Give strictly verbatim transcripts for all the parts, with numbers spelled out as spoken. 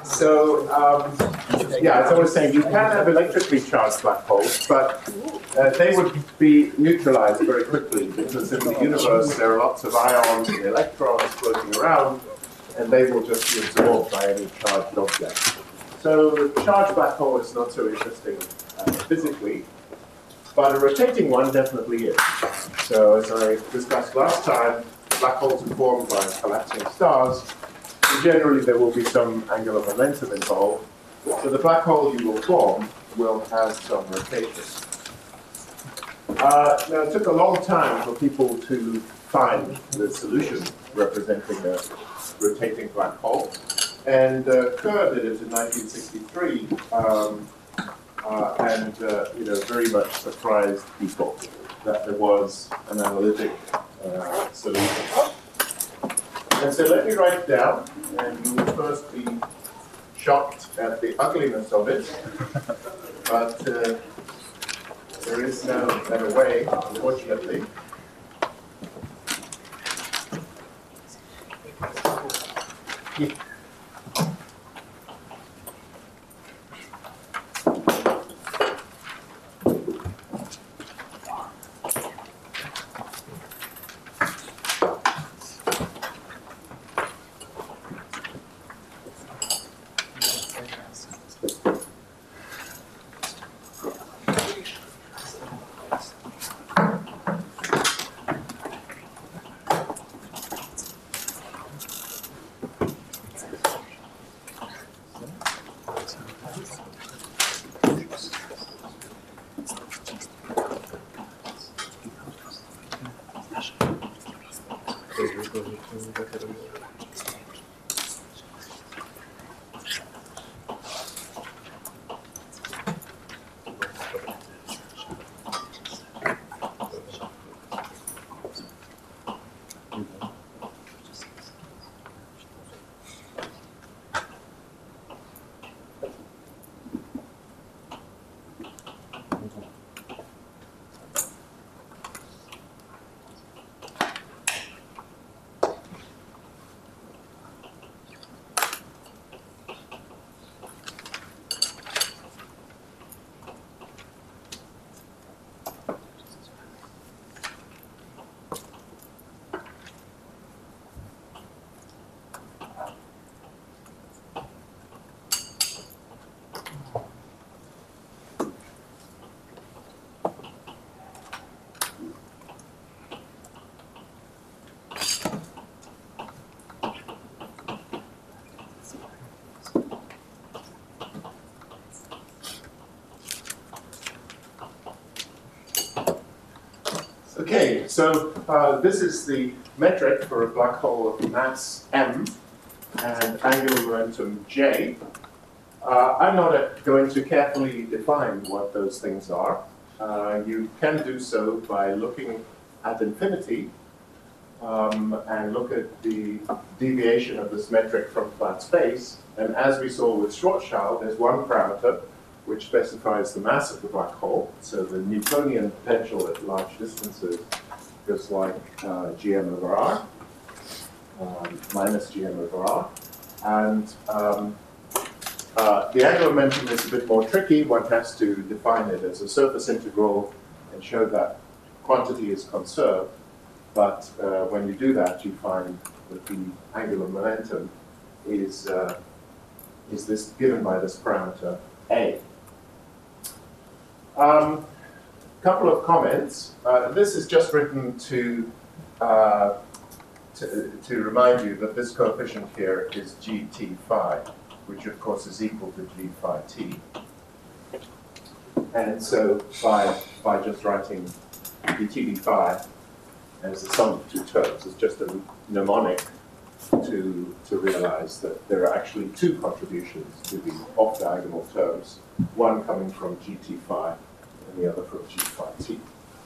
So, um, yeah, as I was saying, you can have electrically charged black holes, but uh, they would be neutralized very quickly because in the universe there are lots of ions and electrons floating around, and they will just be absorbed by any charged object. So, the charged black hole is not so interesting uh, physically, but a rotating one definitely is. So, as I discussed last time, black holes are formed by collapsing stars. Generally, there will be some angular momentum involved. So the black hole you will form will have some rotation. Uh, now, it took a long time for people to find the solution representing a rotating black hole. And uh, Kerr did it in nineteen sixty-three, um, uh, and uh, you know, very much surprised people that there was an analytic uh, solution. And so let me write it down, and you will first be shocked at the ugliness of it, but uh, there is no better way, unfortunately. Yeah. Okay, so uh, this is the metric for a black hole of mass m and angular momentum j. Uh, I'm not uh, going to carefully define what those things are. Uh, you can do so by looking at infinity um, and look at the deviation of this metric from flat space. And as we saw with Schwarzschild, there's one parameter which specifies the mass of the black hole. So the Newtonian potential at large distances goes like uh, gm over r, um, minus gm over r. And um, uh, the angular momentum is a bit more tricky. One has to define it as a surface integral and show that quantity is conserved. But uh, when you do that, you find that the angular momentum is, uh, is this given by this parameter A. Um, couple of comments. Uh, this is just written to, uh, to, to remind you that this coefficient here is G T phi, which of course is equal to G phi t. And so by, by just writing d T d phi as the sum of two terms, it's just a mnemonic to, to realize that there are actually two contributions to the off-diagonal terms, one coming from G T phi and the other from G phi t.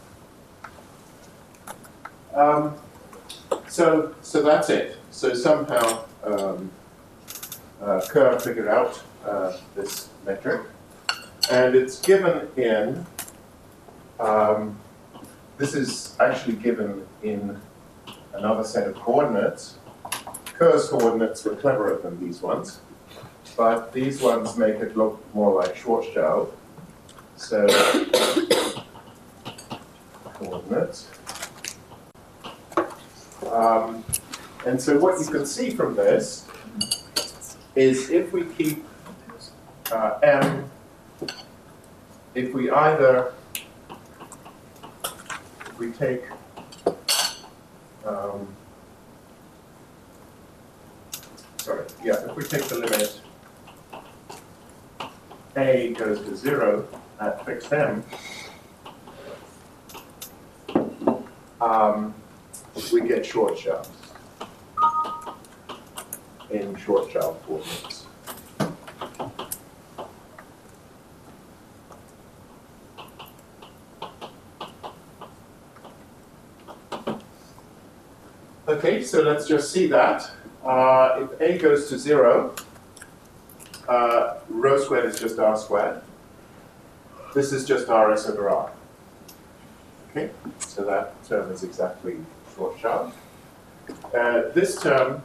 Um, so, so that's it. So somehow um, uh, Kerr figured out uh, this metric, and it's given in, um, this is actually given in another set of coordinates. Kerr's coordinates were cleverer than these ones. but these ones make it look more like Schwarzschild. So, coordinates. Um, and so what you can see from this is if we keep uh, M, if we either, if we take, um, sorry, yeah, if we take the limit A goes to zero at fixed M, um, we get Schwarzschild in Schwarzschild coordinates. Okay, so let's just see that. Uh, if A goes to zero, uh, rho squared is just R squared. This is just R S over R. Okay, so that term is exactly Schwarzschild. Uh, this term,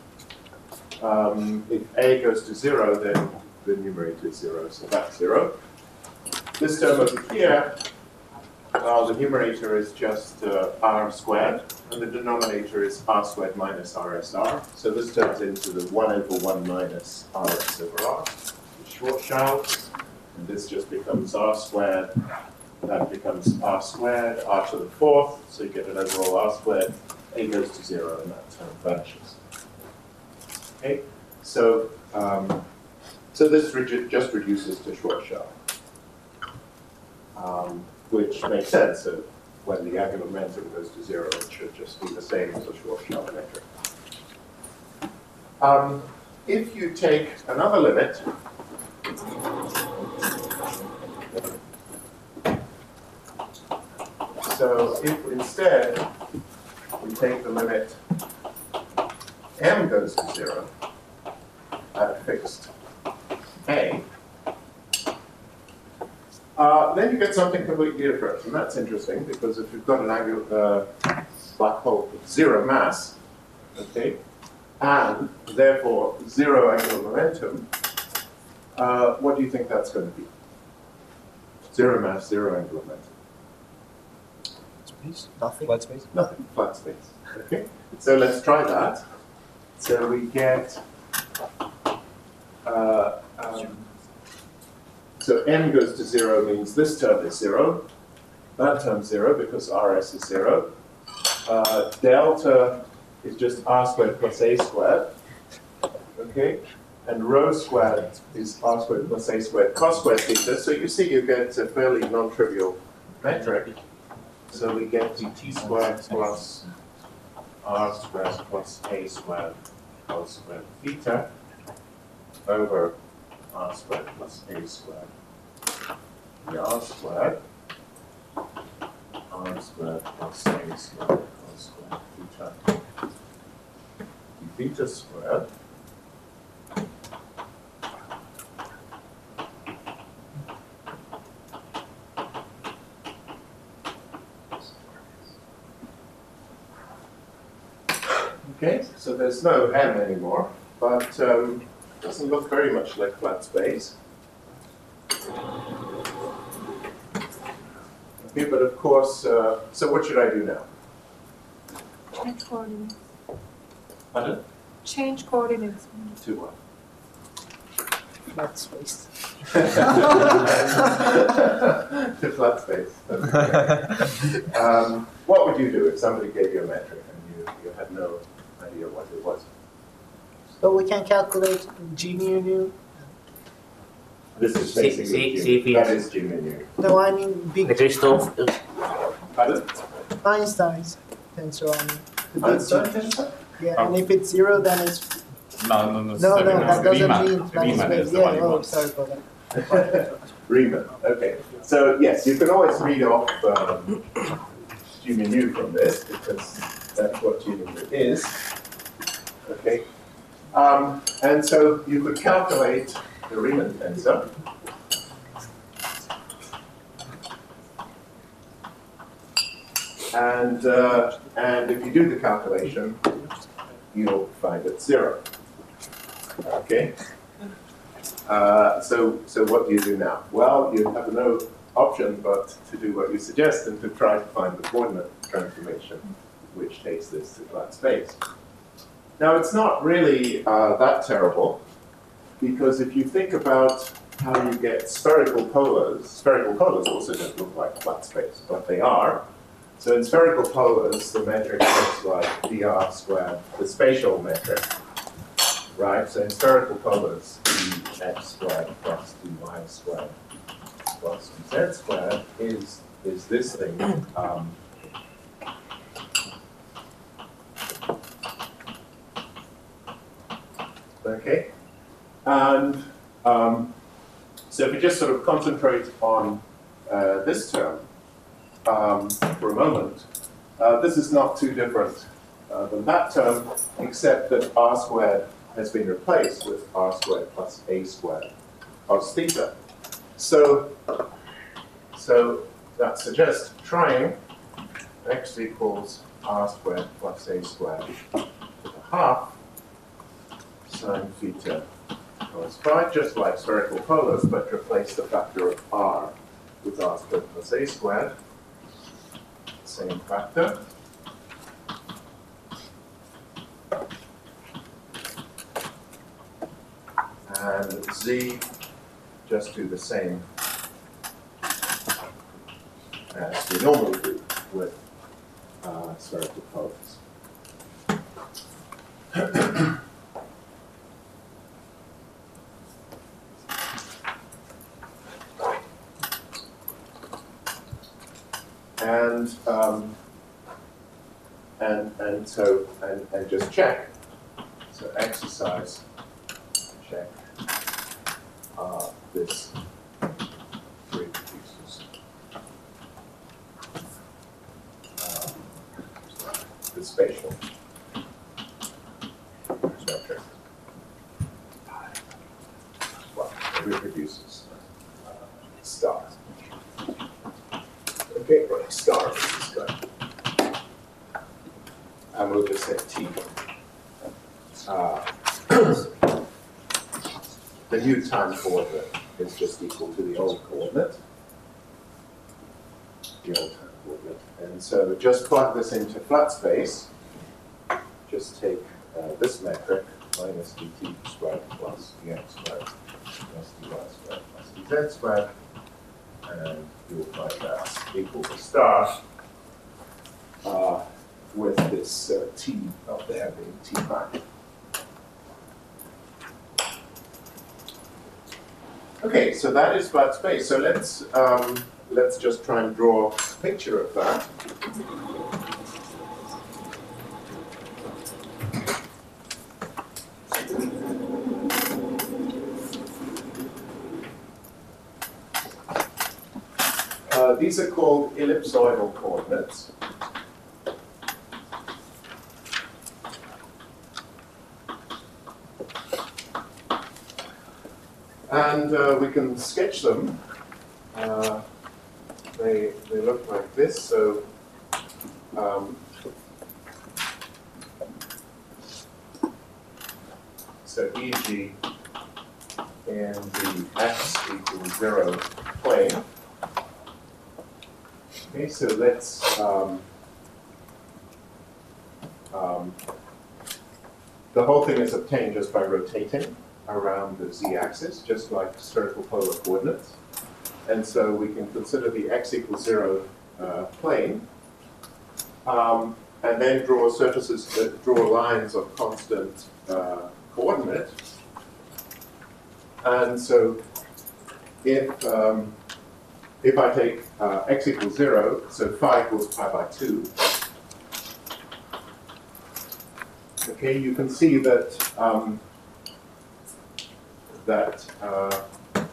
um, if A goes to zero, then the numerator is zero, so that's zero. This term over here, well, the numerator is just uh, R squared, and the denominator is R squared minus R S R. So this turns into the one over one minus R S over R, Schwarzschild, and this just becomes R squared. That becomes R squared, R to the fourth, so you get an overall R squared. A goes to zero, and that term vanishes. Okay, so um, so this redu just reduces to Schwarzschild, um, which makes sense. So when the angular momentum goes to zero, it should just be the same as a Schwarzschild metric. Um, if you take another limit, so if instead we take the limit M goes to zero at fixed A, uh, then you get something completely different. And that's interesting because if you've got an angular uh, black hole with zero mass, okay, and therefore zero angular momentum, uh, what do you think that's going to be? Zero mass, zero angular momentum. Space? Nothing. Flat space? Nothing, flat space. Okay, so let's try that. So we get, uh, um, so M goes to zero means this term is zero, that term's zero because R S is zero. Uh, delta is just R squared plus A squared, okay? And rho squared is R squared plus A squared cos squared theta. So you see you get a fairly non-trivial metric. So we get dt squared plus R squared plus A squared cos squared theta over R squared plus A squared. The R squared, R squared plus A squared cos squared theta. D theta squared Okay, so there's no M anymore, but um, it doesn't look very much like flat space. Okay, but of course, uh, so what should I do now? Change coordinates. Pardon? Change coordinates. To what? Flat space. To flat space. Okay. um, what would you do if somebody gave you a metric and you, you had no idea what it was? So we can calculate G mu nu. This is See- basically see- G- see if that it's- is G menu. No, I mean big The crystal, Pardon? Einstein's tensor. I mean, the big Einstein G. tensor? Yeah, and if it's zero, then it's No, no, no. no, sorry, no. That doesn't Riemann. mean flat Riemann space. is the Yeah. one you Oh, want. sorry for that. Riemann, okay. So yes, you can always read off um, G menu from this because that's what G menu is. Okay. Um, and so you could calculate the Riemann tensor. And, uh, and if you do the calculation, you'll find it zero. Okay? Uh, so, so what do you do now? Well, you have no option but to do what you suggest and to try to find the coordinate transformation which takes this to flat space. Now, it's not really uh, that terrible, because if you think about how you get spherical polars, spherical polars also don't look like flat space, but they are. So in spherical polars, the metric looks like dr squared, the spatial metric, right? So in spherical polars, dx squared plus dy squared plus dz squared is, is this thing. Um, okay? And um, so if we just sort of concentrate on uh, this term um, for a moment, uh, this is not too different uh, than that term, except that r squared has been replaced with r squared plus a squared cos theta. So, so that suggests trying x equals r squared plus a squared to the half sine theta cos phi, just like spherical polars, but replace the factor of r with r squared plus a squared. Same factor. And z, just do the same as we normally do with uh, spherical polars. And um, and and so and, and just check. So exercise check. Uh, this reproduces uh, the spatial metric. Well, it reproduces uh, star. Okay, right, star is good. And we'll just say T. Uh, the new time coordinate is just equal to the old coordinate. The old time coordinate. And so just plug this into flat space. Just take uh, this metric, minus dt squared plus dx squared plus dy squared plus dz squared. And you'll find that equal to star uh, with this uh, t up there being t prime. Okay, so that is flat space. So let's um, let's just try and draw a picture of that. Uh, these are called ellipsoidal coordinates. And uh, we can sketch them. Uh, they, they look like this. So um, so E G in the x equals zero plane. Okay, so let's, um, um, the whole thing is obtained just by rotating around the z-axis, just like spherical polar coordinates. And so we can consider the x equals zero uh, plane, um, and then draw surfaces, that draw lines of constant uh, coordinate. And so if, um, if I take uh, x equals zero, so phi equals pi by two, okay, you can see that um, that uh,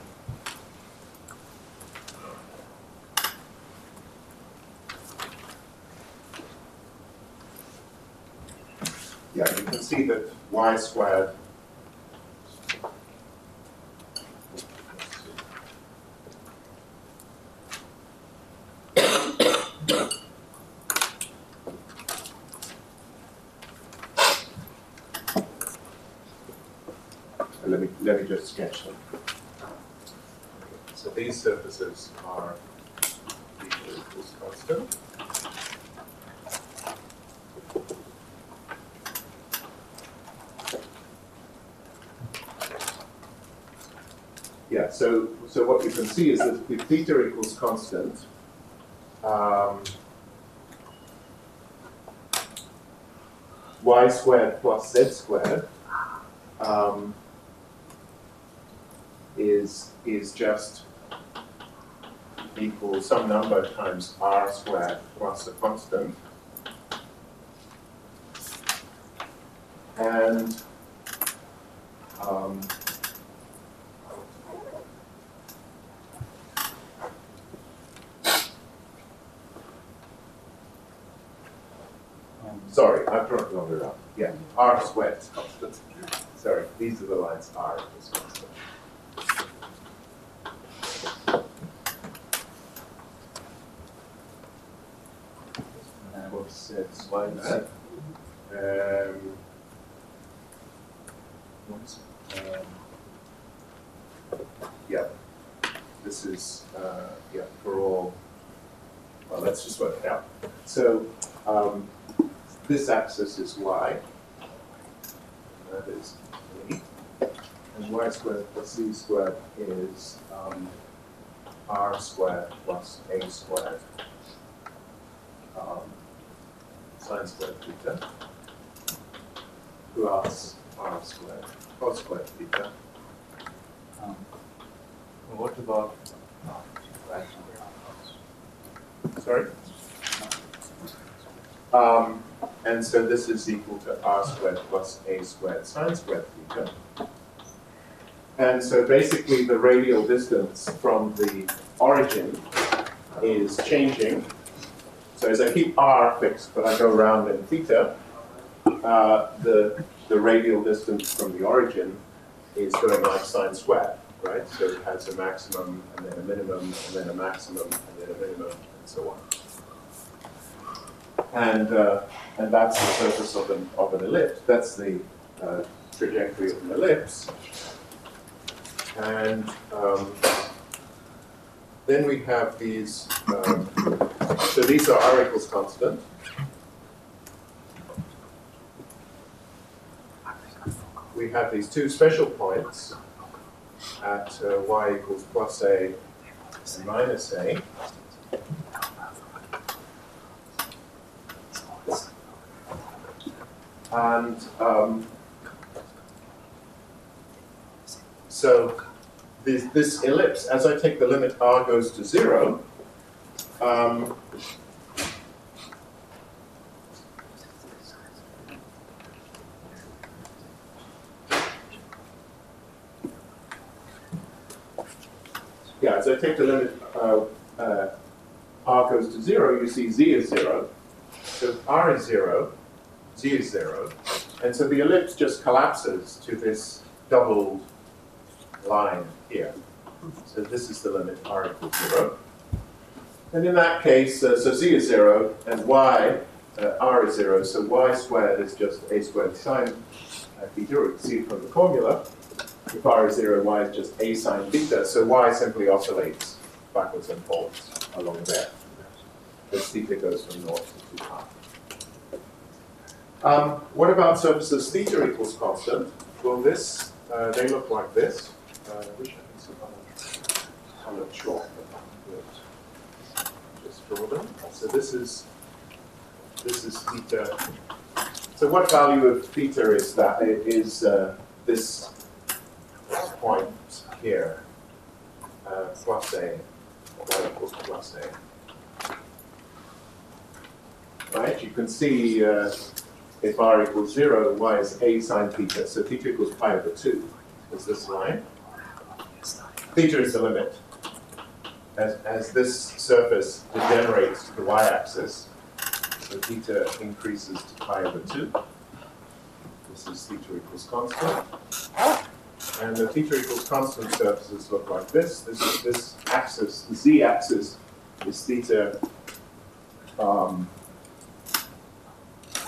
yeah, you can see that y squared let me let me just sketch them. So these surfaces are theta equals constant. Yeah, so so what you can see is that if theta equals constant, um, y squared plus z squared um, is is just equals some number times r squared plus a constant, and um, sorry, I've drawn it longer up. Yeah, r squared is constant. Sorry, these are the lines r is constant. What's it? Why is it? Um, what's, um, yeah, this is uh, yeah for all. Well, let's just work it out. So um, this axis is y. That is e, and y squared plus c squared is um, r squared plus a squared. Um, sine squared theta plus r squared cos squared theta. Um, what about Sorry? Um, and so this is equal to r squared plus a squared sine squared theta. And so basically the radial distance from the origin is changing. So as I keep r fixed, but I go around in theta, uh, the, the radial distance from the origin is going like sine squared, right? So it has a maximum, and then a minimum, and then a maximum, and then a minimum, and so on. And, uh, and that's the surface of an, of an ellipse. That's the uh, trajectory of an ellipse. And um, then we have these, um, so these are r equals constant. We have these two special points at uh, y equals plus a and minus a. And um, so this, this ellipse, as I take the limit r goes to zero, um, yeah, as I take the limit uh, uh, r goes to zero, you see z is zero. So if r is zero, z is zero, and so the ellipse just collapses to this doubled line here. So this is the limit r equals zero. And in that case, uh, so z is zero, and y, uh, r is zero, so y squared is just a squared sine uh, theta, or you can see it from the formula. If r is zero, y is just a sine theta, so y simply oscillates backwards and forwards along there. As theta goes from north to two pi. Um, what about surfaces theta equals constant? Well, this, uh, they look like this. Uh, I wish I had some other colored chalk, but just draw them. So this is this is theta. So what value of theta is that? It is uh, this point here, uh, plus a, y equals plus a. Right? You can see. Uh, If r equals zero, y is a sine theta. So theta equals pi over two is this line. Theta is the limit. As, as this surface degenerates to the y-axis, so theta increases to pi over two. This is theta equals constant. And the theta equals constant surfaces look like this. This is this axis, the z-axis is theta. Um,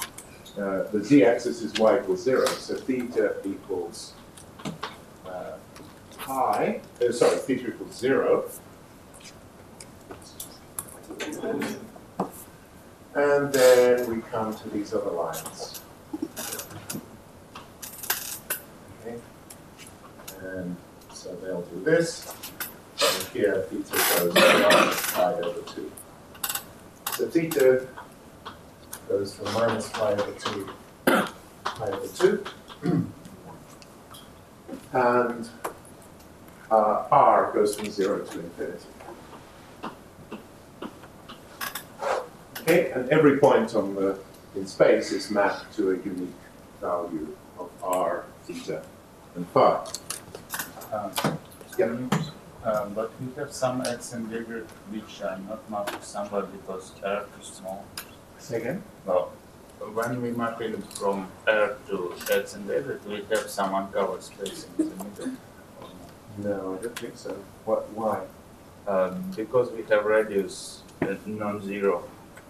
Uh, the z-axis is y equals zero, so theta equals uh, pi, uh, sorry, theta equals zero. And then we come to these other lines. Okay. And so they'll do this. And here theta goes minus pi over two. So theta goes from minus pi over two, pi over two. And uh, r goes from zero to infinity. Okay, and every point on the in space is mapped to a unique value of r, theta, and phi. Um, Yeah. can you, um, but we have some x and bigger which are not mapped somewhere because R is small. Say again? Well, when we map it from R to x and bigger, we have some uncovered space in the middle. No, I don't think so. What? Why? Um, because we have radius at non-zero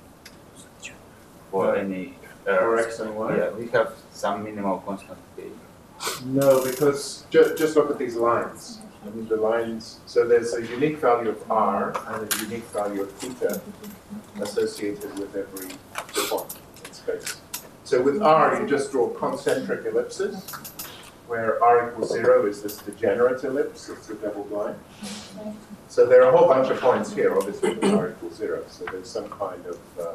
for Right. any For R. x and y? Yeah, we have some minimal constant k. No, because ju just look at these lines. I mean, the lines. So there's a unique value of r and a unique value of theta associated with every point in space. So with r, you just draw concentric ellipses, where r equals zero is this degenerate ellipse. It's a double blind. So there are a whole bunch of points here, obviously, with r equals zero. So there's some kind of uh,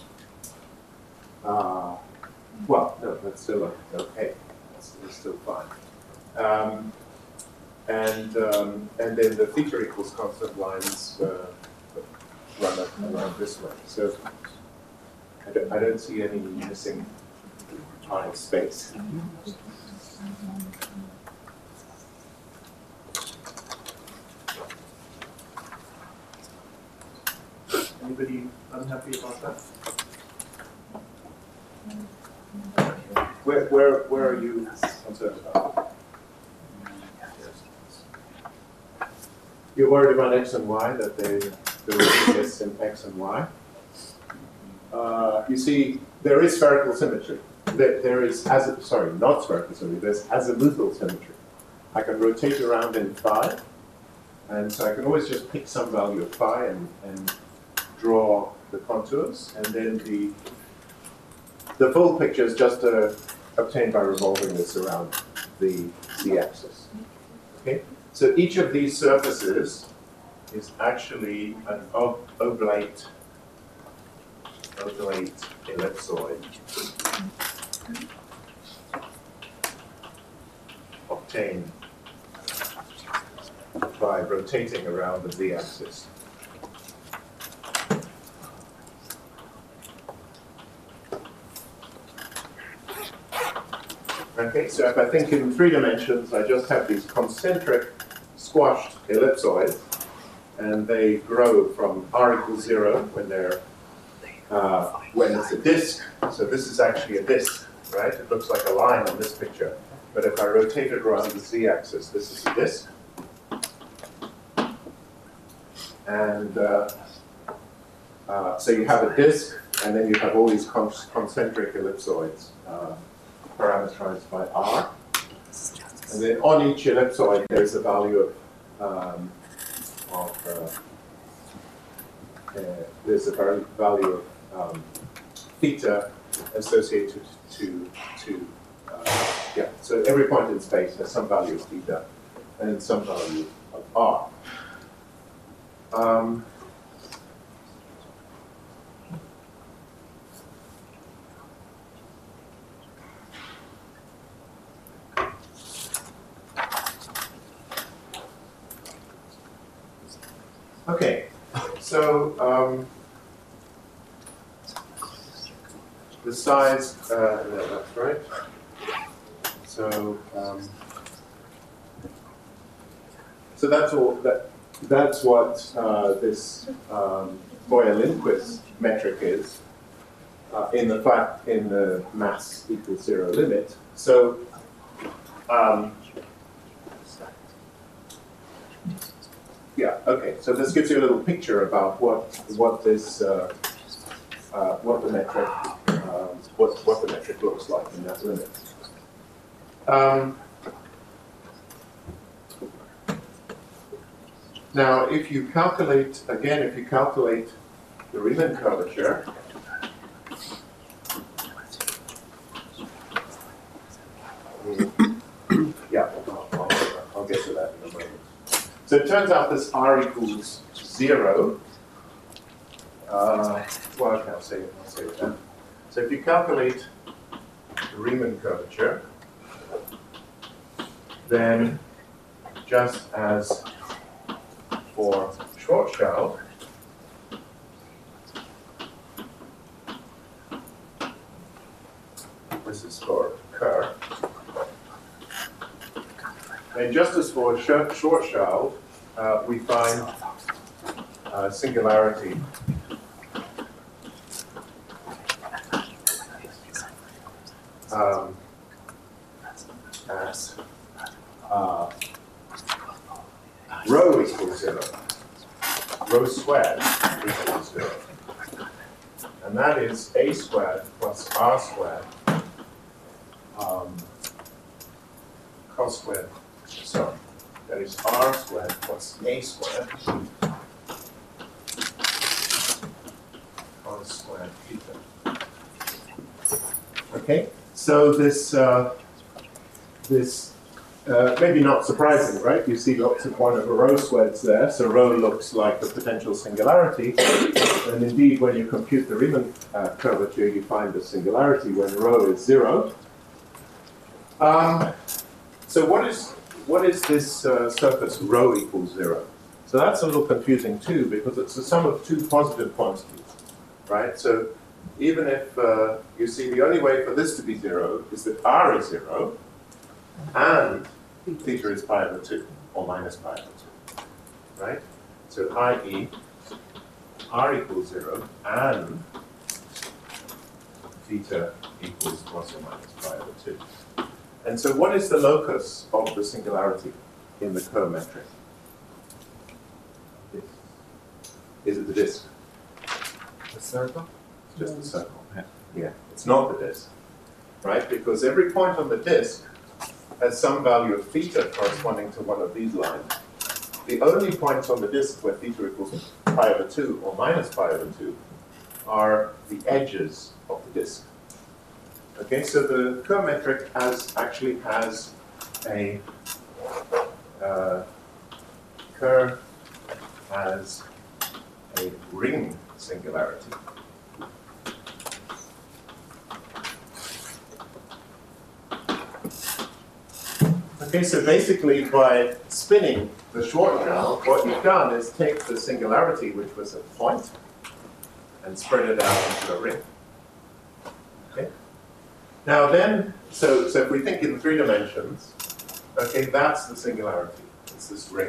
Uh, well, no, that's still okay. That's, that's still fine. Um, and um, and then the theta equals constant lines uh, run up around this way. So I don't, I don't see any missing time space. Anybody unhappy about that? Where, where, where are you concerned about? You're worried about x and y, that they, there is this in x and y. Uh, you see, there is spherical symmetry. There, there is, as sorry, not spherical symmetry, there's azimuthal symmetry. I can rotate around in phi, and so I can always just pick some value of phi and, and draw the contours, and then the The full picture is just uh, obtained by revolving this around the z-axis. Okay, so each of these surfaces is actually an ob oblate, oblate ellipsoid obtained by rotating around the z-axis. Okay, so if I think in three dimensions, I just have these concentric squashed ellipsoids, and they grow from r equals zero when they're uh, when it's a disk. So this is actually a disk, right? It looks like a line on this picture, but if I rotate it around the z-axis, this is a disk, and uh, uh, so you have a disk, and then you have all these con concentric ellipsoids. Uh, parameterized by r. And then on each ellipsoid, there's a value of, um, of uh, uh, there's a value of um, theta associated to, to uh, yeah, so every point in space has some value of theta and some value of r. Um, Okay, so um, the size, uh, no, that's right. So, um, so that's all. That that's what uh, this um, Boyer-Lindquist metric is uh, in the fact in the mass equals zero limit. So. Um, Yeah. Okay. So this gives you a little picture about what what this uh, uh, what the metric um, what what the metric looks like in that limit. Um, Now, if you calculate, again, if you calculate the Riemann curvature, yeah, I'll, I'll, I'll get to that in a moment. So it turns out this R equals zero. Uh, well, okay, I'll say it, I'll say it then. So if you calculate the Riemann curvature, then just as for Schwarzschild, this is for Kerr, and just as for Schwarzschild, uh, we find uh, singularity um, as uh, rho equals zero. Rho squared equals zero. And that is a squared plus r squared um, cos squared. So that is r squared plus a squared cos squared theta. Okay, so this uh, this uh, maybe not surprising, right? You see lots of one over rho squareds there, so rho looks like the potential singularity, and indeed when you compute the Riemann uh, curvature, you find the singularity when rho is zero. Um, so what is what is this uh, surface rho equals zero? So that's a little confusing too, because it's the sum of two positive quantities, right? So even if uh, you see the only way for this to be zero is that r is zero, and theta is pi over two, or minus pi over two, right? So that is r equals zero, and theta equals plus or minus pi over two. And so what is the locus of the singularity in the Kerr metric? Is it the disk? The circle? It's just the circle. Yeah, it's not the disk, right? Because every point on the disk has some value of theta corresponding to one of these lines. The only points on the disk where theta equals pi over two or minus pi over two are the edges of the disk. Okay, so the Kerr metric has actually has a uh, Kerr has a ring singularity. Okay, so basically by spinning the Schwarzschild, what you've done is take the singularity, which was a point, and spread it out into a ring. Okay. Now then, so so if we think in three dimensions, okay, that's the singularity. It's this ring.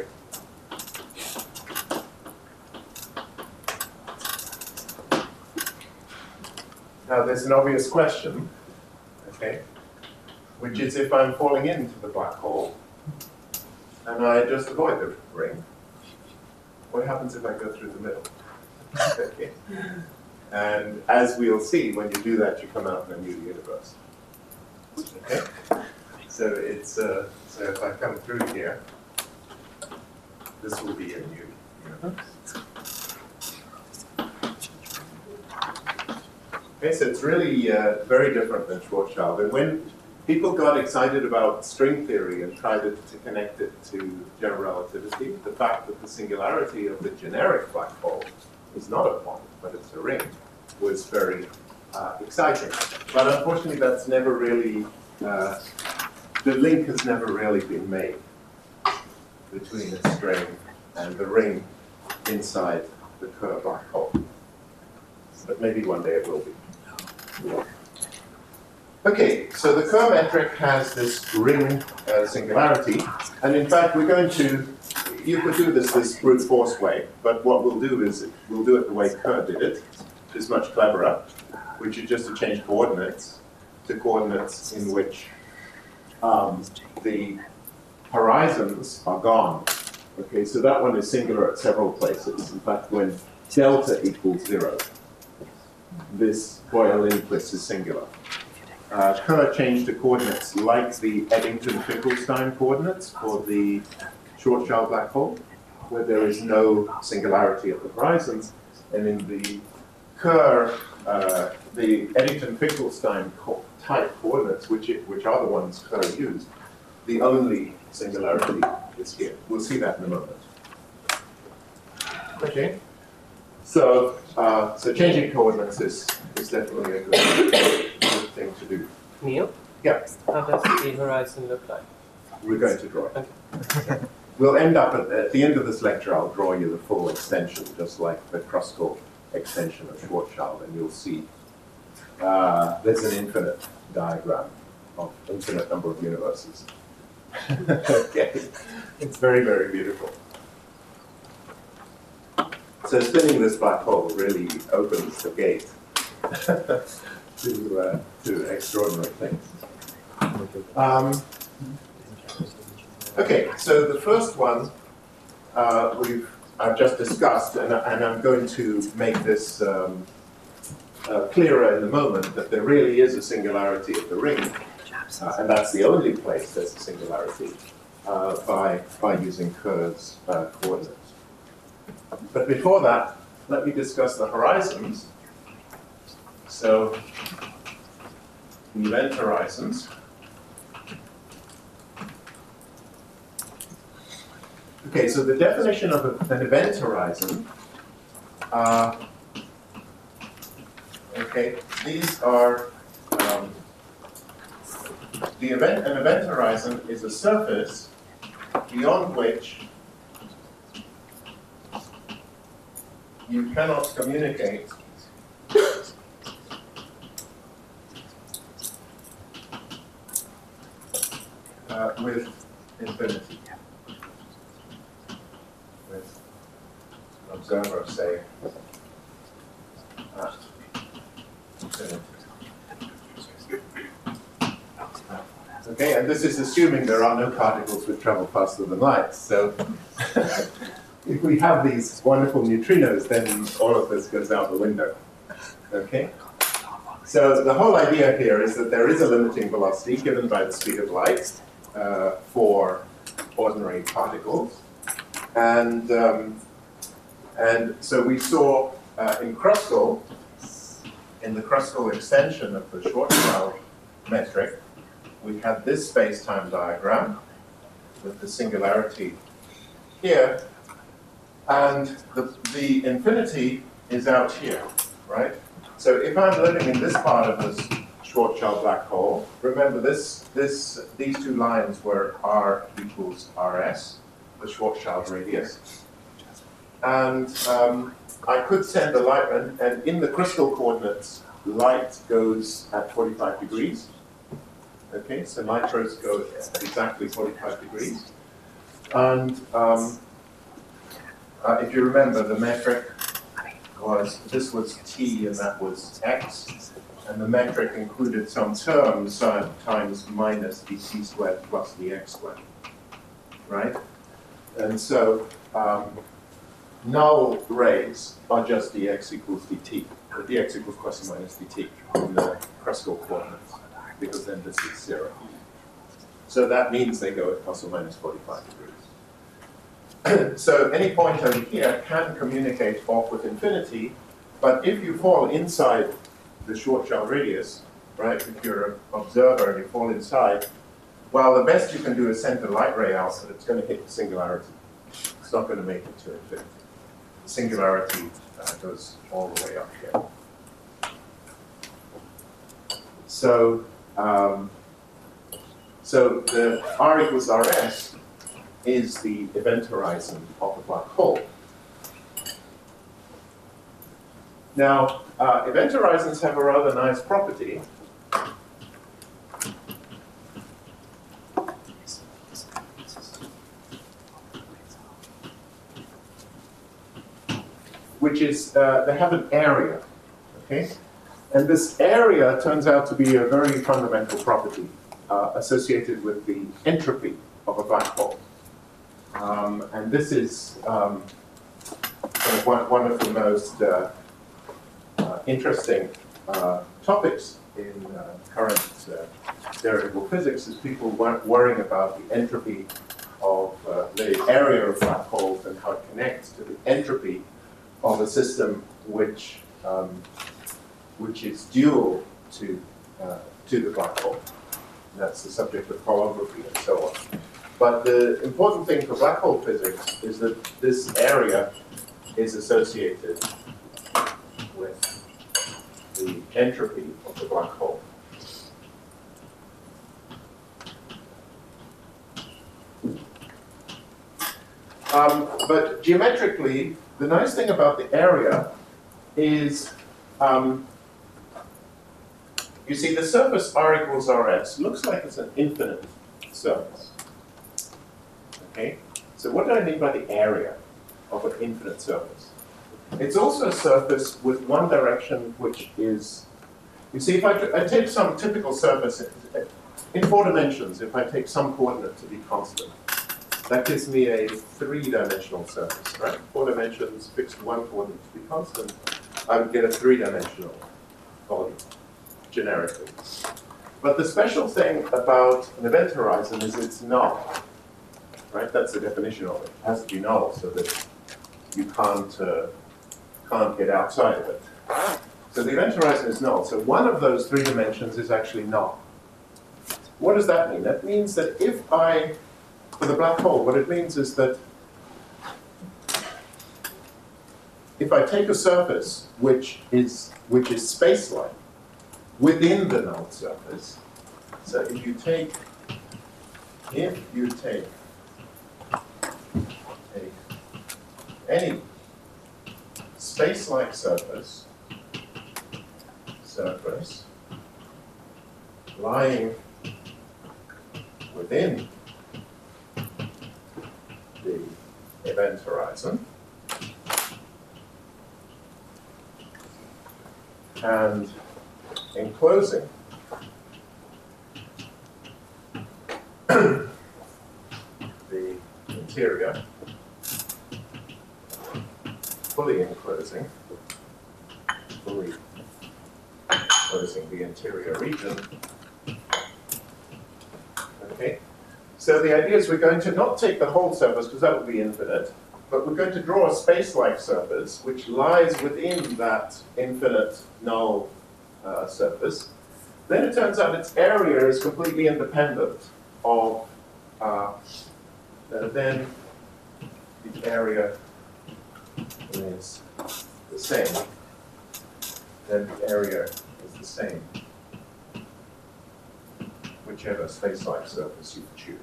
Now there's an obvious question, okay, which is if I'm falling into the black hole and I just avoid the ring, what happens if I go through the middle? Okay. And as we'll see, when you do that, you come out in a new universe. Okay? So it's uh, so if I come through here, this will be a new universe. Okay, so it's really uh, very different than Schwarzschild. And when people got excited about string theory and tried to, to connect it to general relativity, the fact that the singularity of the generic black hole is not a point, but it's a ring, was very uh, exciting. But unfortunately, that's never really, uh, the link has never really been made between a string and the ring inside the Kerr black hole. But maybe one day it will be. Okay, so the Kerr metric has this ring uh, singularity, and in fact we're going to, you could do this this brute force way, but what we'll do is we'll do it the way Kerr did it, which is much cleverer, which is just to change coordinates to coordinates in which um, the horizons are gone. Okay, so that one is singular at several places. In fact, when delta equals zero, this Boyle-Lindquist is singular. Uh, Kerr changed the coordinates like the Eddington-Finkelstein coordinates for the Schwarzschild black hole. where there is no singularity at the horizons, and in the Kerr, uh, the Eddington-Finkelstein co type coordinates, which, it, which are the ones Kerr used, the only singularity is here. We'll see that in a moment. Okay. So, uh, so changing coordinates is, is definitely a good, good thing to do. Neil? Yeah. How does the horizon look like? We're going to draw it. We'll end up at, at the end of this lecture, I'll draw you the full extension, just like the Kruskal extension of Schwarzschild, and you'll see uh, there's an infinite diagram of infinite number of universes. Okay. It's very, very beautiful. So spinning this black hole really opens the gate to, uh, to extraordinary things. Um, okay, so the first one uh, we've I've just discussed, and, and I'm going to make this um, uh, clearer in a moment, that there really is a singularity of the ring, uh, and that's the only place there's a singularity uh, by, by using Kerr's uh, coordinates. But before that, let me discuss the horizons. So, the event horizons. Okay, so the definition of a, an event horizon, uh, okay, these are, um, the event, an event horizon is a surface beyond which you cannot communicate uh, with infinity. With an observer, say, at infinity. Okay, and this is assuming there are no particles which travel faster than light. So if we have these wonderful neutrinos, then all of this goes out the window. Okay? So the whole idea here is that there is a limiting velocity given by the speed of light uh, for ordinary particles. And, um, and so we saw uh, in Kruskal, in the Kruskal extension of the Schwarzschild metric, we had this space-time diagram with the singularity here. And the, the infinity is out here, right? So if I'm living in this part of this Schwarzschild black hole, remember this, this, these two lines were R equals R S, the Schwarzschild radius. And um, I could send a light, and, and in the Kruskal coordinates, light goes at forty-five degrees. Okay, so light rays go at exactly forty-five degrees. And um, Uh, if you remember, the metric was, this was t and that was x, and the metric included some term, sine times minus dt squared plus dx squared, right? And so um, null rays are just dx equals dt, or dx equals plus or minus dt in the Kruskal coordinates, because then this is zero. So that means they go at plus or minus forty-five degrees. So any point over here can communicate off with infinity, but if you fall inside the Schwarzschild radius, right, if you're an observer and you fall inside, well, the best you can do is send the light ray out, but it's going to hit the singularity. It's not going to make it to infinity. The singularity uh, goes all the way up here. So, um, so the R equals R S is the event horizon of the black hole. Now, uh, event horizons have a rather nice property. Which is, uh, they have an area, okay? And this area turns out to be a very fundamental property uh, associated with the entropy of a black hole. Um, and this is um, kind of one, one of the most uh, uh, interesting uh, topics in uh, current uh, theoretical physics, is people worrying about the entropy of uh, the area of black holes and how it connects to the entropy of a system which um, which is dual to uh, to the black hole. And that's the subject of holography and so on. But the important thing for black hole physics is that this area is associated with the entropy of the black hole. Um, but geometrically, the nice thing about the area is, um, you see the surface R equals R S looks like it's an infinite surface. Okay? So what do I mean by the area of an infinite surface? It's also a surface with one direction which is, you see, if I, I take some typical surface in four dimensions, if I take some coordinate to be constant, that gives me a three-dimensional surface, right? Four dimensions, fixed one coordinate to be constant, I would get a three-dimensional volume, generically. But the special thing about an event horizon is it's null, right? That's the definition of it. It has to be null so that you can't, uh, can't get outside of it. So the event horizon is null. So one of those three dimensions is actually null. What does that mean? That means that if I, for the black hole, what it means is that if I take a surface which is, which is space-like within the null surface, so if you take, if you take a, any space-like surface, surface lying within the event horizon, and enclosing the interior, fully enclosing, fully enclosing the interior region. Okay, so the idea is we're going to not take the whole surface, because that would be infinite, but we're going to draw a space-like surface which lies within that infinite null uh, surface. Then it turns out its area is completely independent of, uh, uh, then the area is the same. Then the area is the same, whichever space-like surface you choose.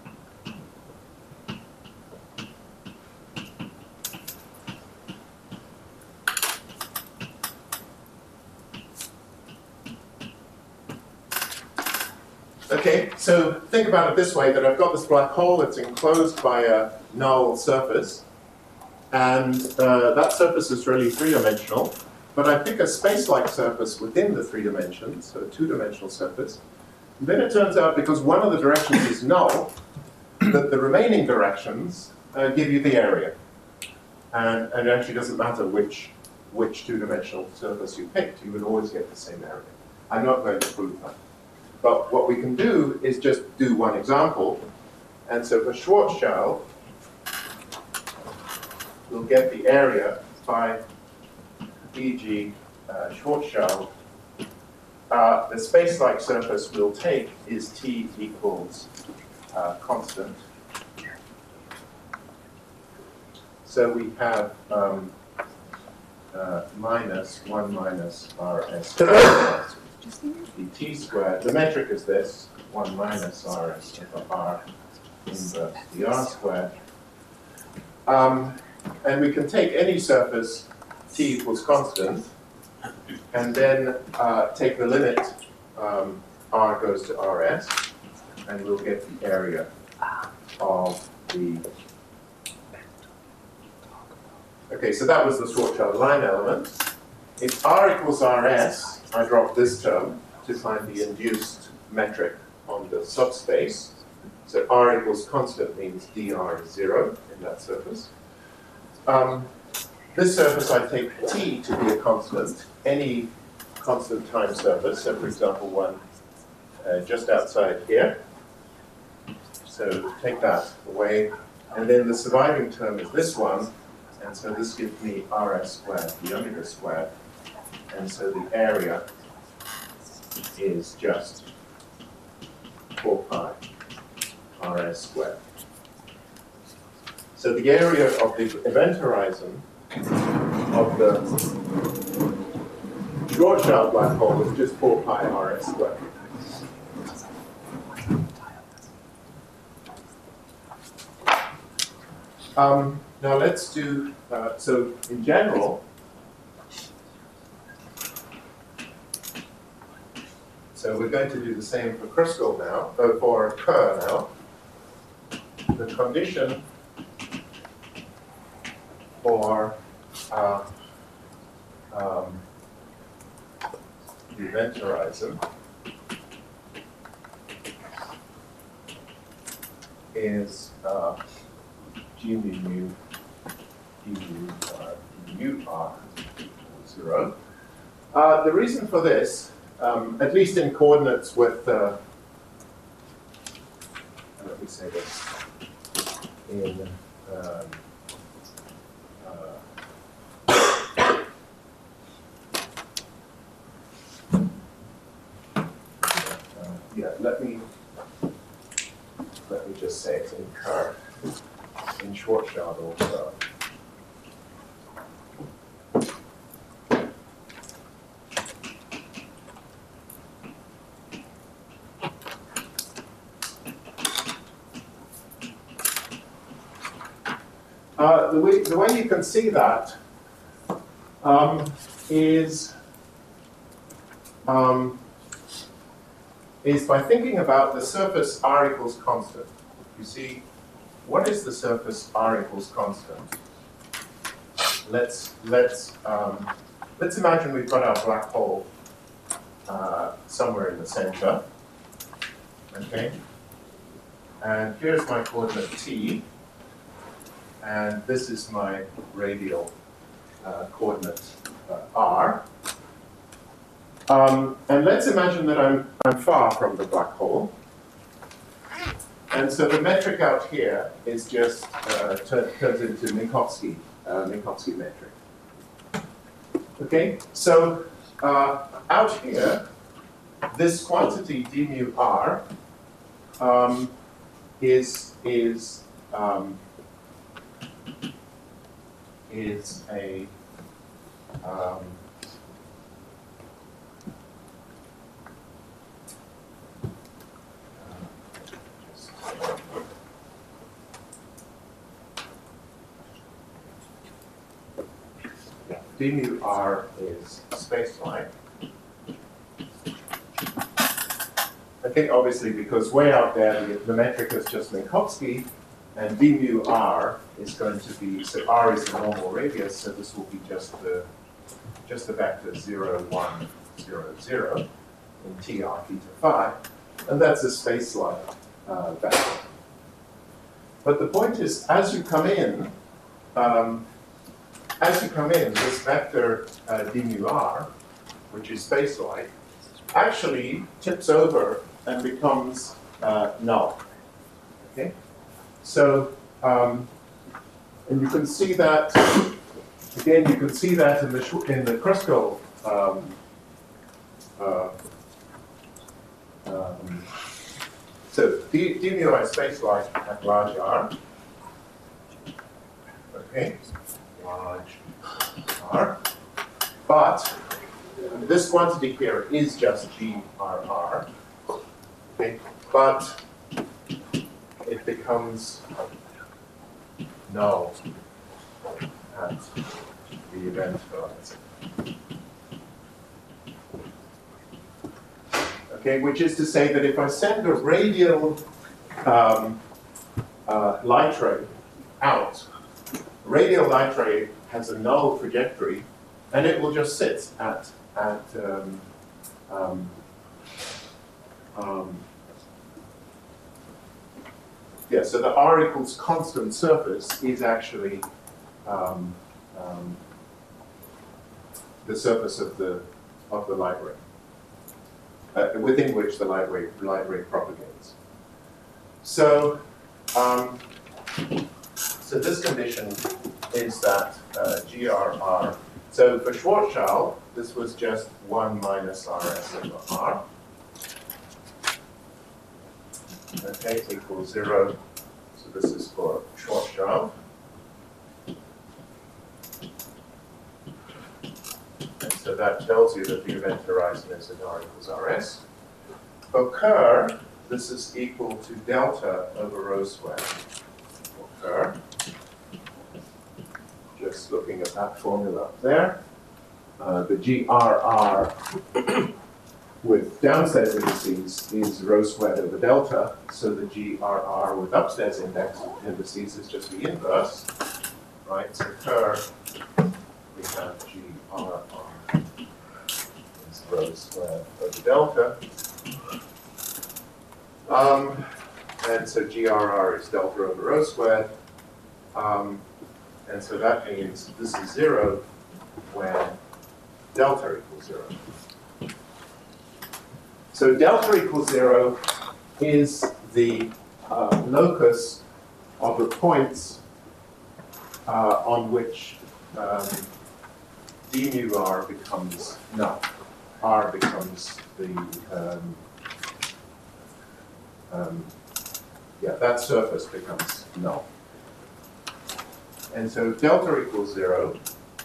Okay, so think about it this way, that I've got this black hole that's enclosed by a null surface, and uh, that surface is really three-dimensional, but I pick a space-like surface within the three dimensions, so a two-dimensional surface. And then it turns out, because one of the directions is null, that the remaining directions uh, give you the area. And, and it actually doesn't matter which, which two-dimensional surface you picked, you would always get the same area. I'm not going to prove that. But what we can do is just do one example. And so for Schwarzschild, we'll get the area by E G uh, Schwarzschild. Uh, the space-like surface we'll take is T equals uh, constant. So we have um, uh, minus one minus R S squared, the T squared. The metric is this, one minus R S over R inverse the R squared. Um, and we can take any surface T equals constant, and then uh, take the limit, um, R goes to R S, and we'll get the area of the... Okay, so that was the Schwarzschild line element. If R equals R S, I drop this term to find the induced metric on the subspace. So R equals constant means dr is zero in that surface. Um, this surface I take T to be a constant, any constant time surface, so for example one uh, just outside here. So take that away, And then the surviving term is this one, and so this gives me R S squared, the omega squared. And so the area is just four pi R S squared. So the area of the event horizon of the Schwarzschild black hole is just four pi R S squared. Um, now let's do, uh, so in general, so we're going to do the same for Kruskal now, uh, for Kerr now. The condition for uh, um, the event horizon is uh, G mu mu d mu uh, d mu r equals zero. Uh, the reason for this, um, at least in coordinates with, uh, let me say this, in um, uh, uh, yeah, let me let me just say it in Kerr, in Schwarzschild also. Uh, the, way, the way you can see that um, is, um, is by thinking about the surface R equals constant. You see, what is the surface R equals constant? Let's, let's, um, let's imagine we've got our black hole uh, somewhere in the center. Okay? And here's my coordinate t. And this is my radial uh, coordinate uh, r. Um, and let's imagine that I'm, I'm far from the black hole. And so the metric out here is just uh, turns into Minkowski, uh, Minkowski metric. Okay, so uh, out here, this quantity d mu r um, is is um, is a um, d mu r is space-like. Okay, obviously because way out there the, the metric is just Minkowski, and d mu r is going to be, so r is the normal radius, so this will be just the just the vector zero, one, zero, zero in T r theta phi, and that's a space-like uh, vector. But the point is, as you come in, um, as you come in, this vector uh, d mu r, which is space-like, actually tips over and becomes uh, null. Okay, so um, and you can see that again. You can see that in the in the Kruskal um, uh, um, so d, d mu r is space-like at large r. Okay, large r, but this quantity here is just G R R, okay, but it becomes null at the event horizon. Okay, which is to say that if I send a radial um, uh, light ray out, radial light ray has a null trajectory, and it will just sit at at um, um, um, yeah. So the R equals constant surface is actually um, um, the surface of the of the light ray, uh, within which the light ray light ray propagates. So. Um, so this condition is that uh, G R R. So for Schwarzschild, this was just one minus R S over R. Okay, equals zero. So this is for Schwarzschild. And so that tells you that the event horizon is at R equals R S. For Kerr, this is equal to delta over rho squared. For Kerr, just looking at that formula up there, uh, the G R R with downstairs indices is rho squared over delta, so the G R R with upstairs index indices is just the inverse, right? So Kerr, we have G R R is rho squared over delta. Um, and so G R R is delta over rho squared. Um, and so that means this is zero when delta equals zero. So delta equals zero is the uh, locus of the points uh, on which um, d mu r becomes null. R becomes the um, Um, yeah, that surface becomes null. And so delta equals zero,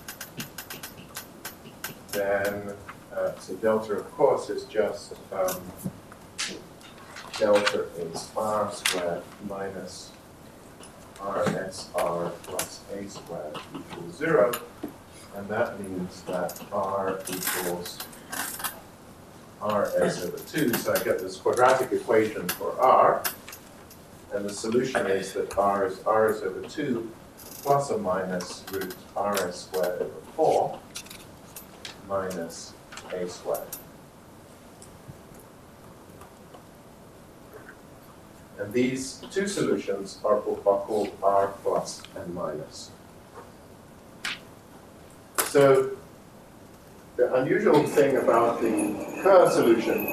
then, uh, so delta of course is just, um, delta is r squared minus R S R plus a squared equals zero, and that means that R equals R S over two, so I get this quadratic equation for R, and the solution is that R is R is over two plus or minus root R S squared over four minus a squared. And these two solutions are called R plus and minus. So the unusual thing about the Kerr solution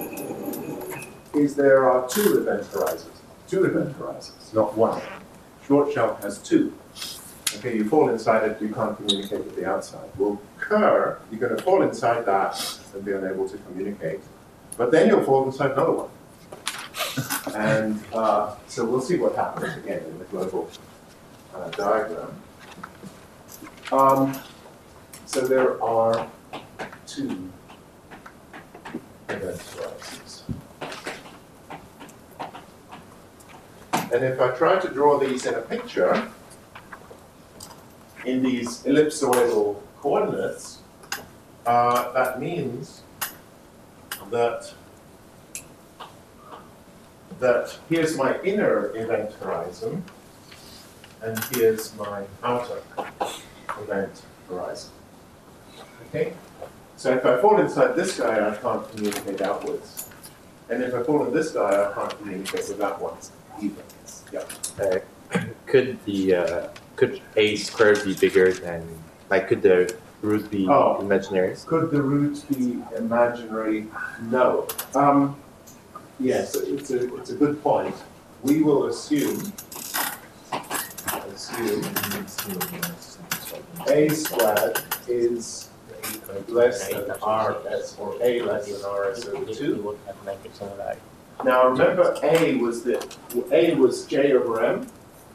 is there are two event horizons. Two event horizons, not one. Schwarzschild has two. Okay, you fall inside it, you can't communicate with the outside. Well, Kerr, you're going to fall inside that and be unable to communicate. But then you'll fall inside another one. And uh, so we'll see what happens again in the global uh, diagram. Um, so there are two event horizons. And if I try to draw these in a picture, in these ellipsoidal coordinates, uh, that means that, that here's my inner event horizon, and here's my outer event horizon. Okay? So if I fall inside this guy, I can't communicate outwards. And if I fall in this guy, I can't communicate with that one either. Yeah. Uh, could the uh, could a squared be bigger than, like, could the root be Oh. imaginary? Could the root be imaginary? No. Um, yes, it's a, it's a good point. We will assume, assume a squared is less than R S, or a less than R S over two. Now remember, a was the a was J over M.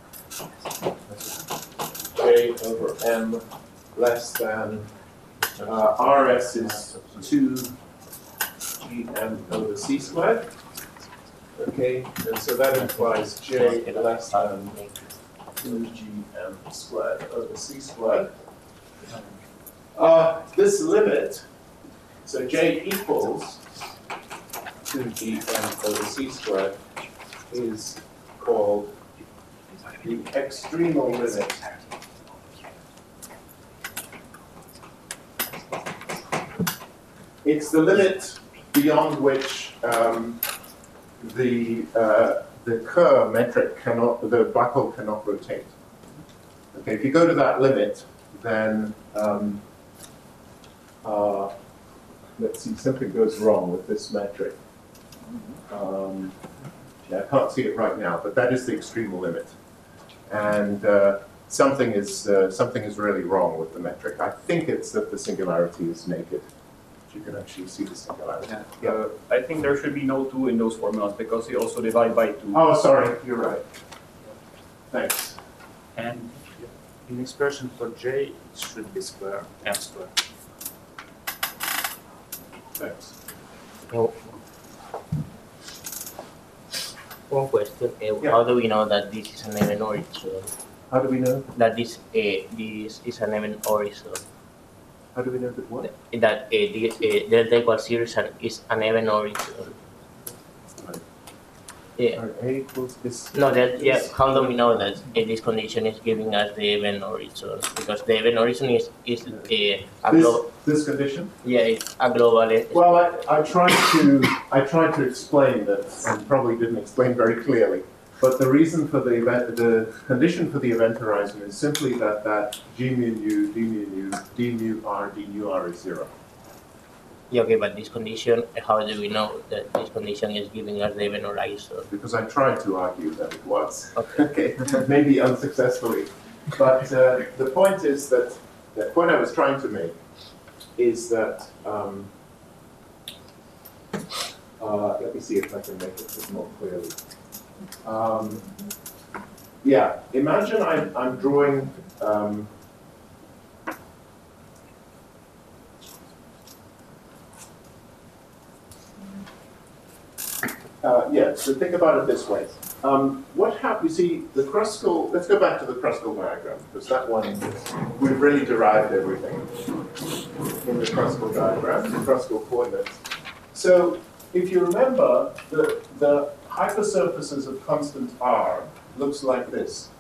J over M less than uh, R S is two G M over C squared. Okay, and so that implies J less than two G M squared over C squared. Uh, this limit, so J equals two G M over C squared, is called the extremal limit It's the limit beyond which um, the uh, the Kerr metric cannot, the black hole cannot rotate. Okay, if you go to that limit, then um, uh, let's see, something goes wrong with this metric. Um, yeah, I can't see it right now, but that is the extremal limit. and uh, something is uh, something is really wrong with the metric. I think it's that the singularity is naked. You can actually see the singularity. Yeah. Yeah. Uh, I think there should be no two in those formulas because you also divide by two. Oh, sorry, you're right. Thanks. And in expression for J, it should be square, M square. Thanks. Oh. One question, uh, Yeah. how do we know that this is an even horizon? How do we know? That this, uh, this is an even horizon? How do we know that what? That uh, the, uh, delta equals zero is an, is an even horizon? Yeah. Or A equals this. No, that, yeah, how do we know that uh, this condition is giving us the even horizon? Because the even horizon is, is uh, a This, global, this condition? yeah, it's a global. uh, Well, I, I tried to I tried to explain that, and probably didn't explain very clearly. But the reason for the event, the condition for the event horizon is simply that that g mu nu, d mu nu, d mu r, d nu r is zero. Yeah, okay, but this condition, how do we know that this condition is giving us the even horizon? Because I tried to argue that it was. Okay. Okay, maybe unsuccessfully. But uh, the point is that the point I was trying to make is that. Um, uh, let me see if I can make it a bit more clearly. Um, yeah, imagine I'm, I'm drawing. Um, Uh, yeah, so think about it this way. Um, what happens, you see, the Kruskal, let's go back to the Kruskal diagram, because that one, we've really derived everything in the Kruskal diagram, the Kruskal coordinates. So, if you remember, the, the hypersurfaces of constant r looks like this.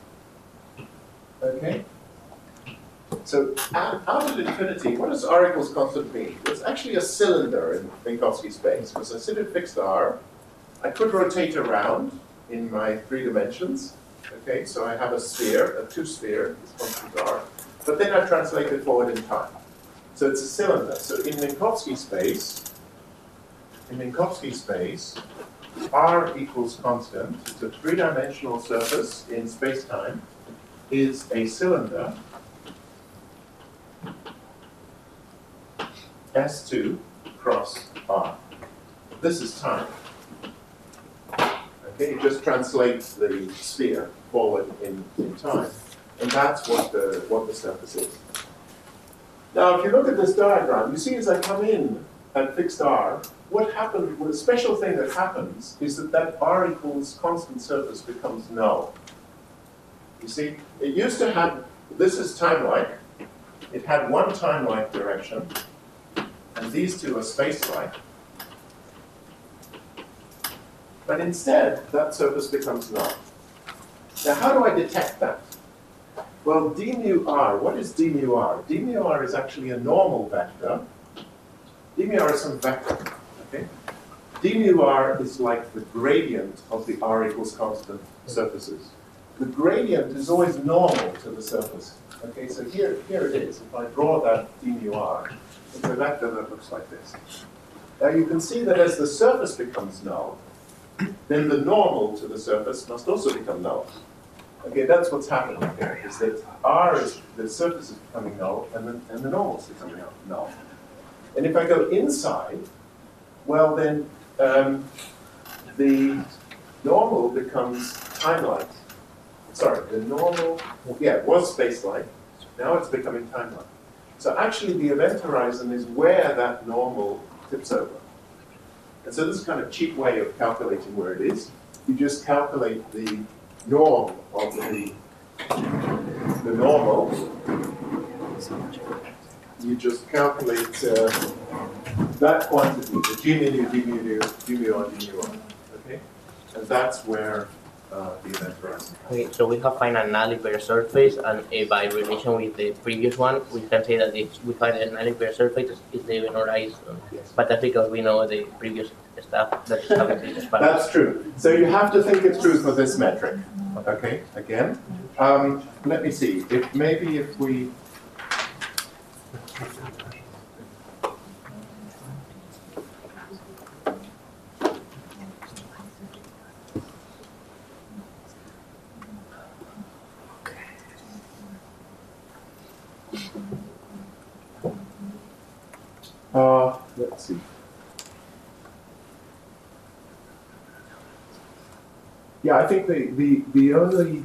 Okay? So, out out at infinity, what does r equals constant mean? It's actually a cylinder in Minkowski space, because I sit at fixed r, I could rotate around in my three dimensions. Okay, so I have a sphere, a two-sphere, it's constant r, but then I translate it forward in time. So it's a cylinder. So in Minkowski space, in Minkowski space, r equals constant. It's a three-dimensional surface in space-time, is a cylinder, S two cross r. This is time. Okay, it just translates the sphere forward in, in time. And that's what the, what the surface is. Now, if you look at this diagram, you see as I come in at fixed r, what happened, well, the special thing that happens is that that r equals constant surface becomes null. You see, it used to have, this is time-like, it had one time-like direction, and these two are space-like. But instead, that surface becomes null. Now, how do I detect that? Well, d mu r, what is d mu r? d mu r is actually a normal vector. D mu r is some vector, okay? D mu r is like the gradient of the r equals constant surfaces. The gradient is always normal to the surface. Okay, so here, here it is. If I draw that d mu r, it's a vector that looks like this. Now you can see that as the surface becomes null, then the normal to the surface must also become null. Okay, that's what's happening here, is that r is, the surface is becoming null, and the, and the normal is becoming null. And if I go inside, well then, um, the normal becomes time-like. Sorry, the normal, yeah, it was space-like, now it's becoming time-like. So actually the event horizon is where that normal tips over. And so this is kind of cheap way of calculating where it is. You just calculate the norm of the, the normal. You just calculate uh, that quantity, the g mu nu, d mu nu, d mu r, d mu r. Okay? And that's where uh, the event horizon comes. Okay, so we have find a null per surface, and uh, by relation with the previous one, we can say that if we find a null per surface, it's the even horizon. Yes. But that's because we know the previous stuff that is having this span. That's true. So you have to think it through for this metric. Okay, again. Um, let me see. If maybe if we Uh, let's see. Yeah, I think the, the, the only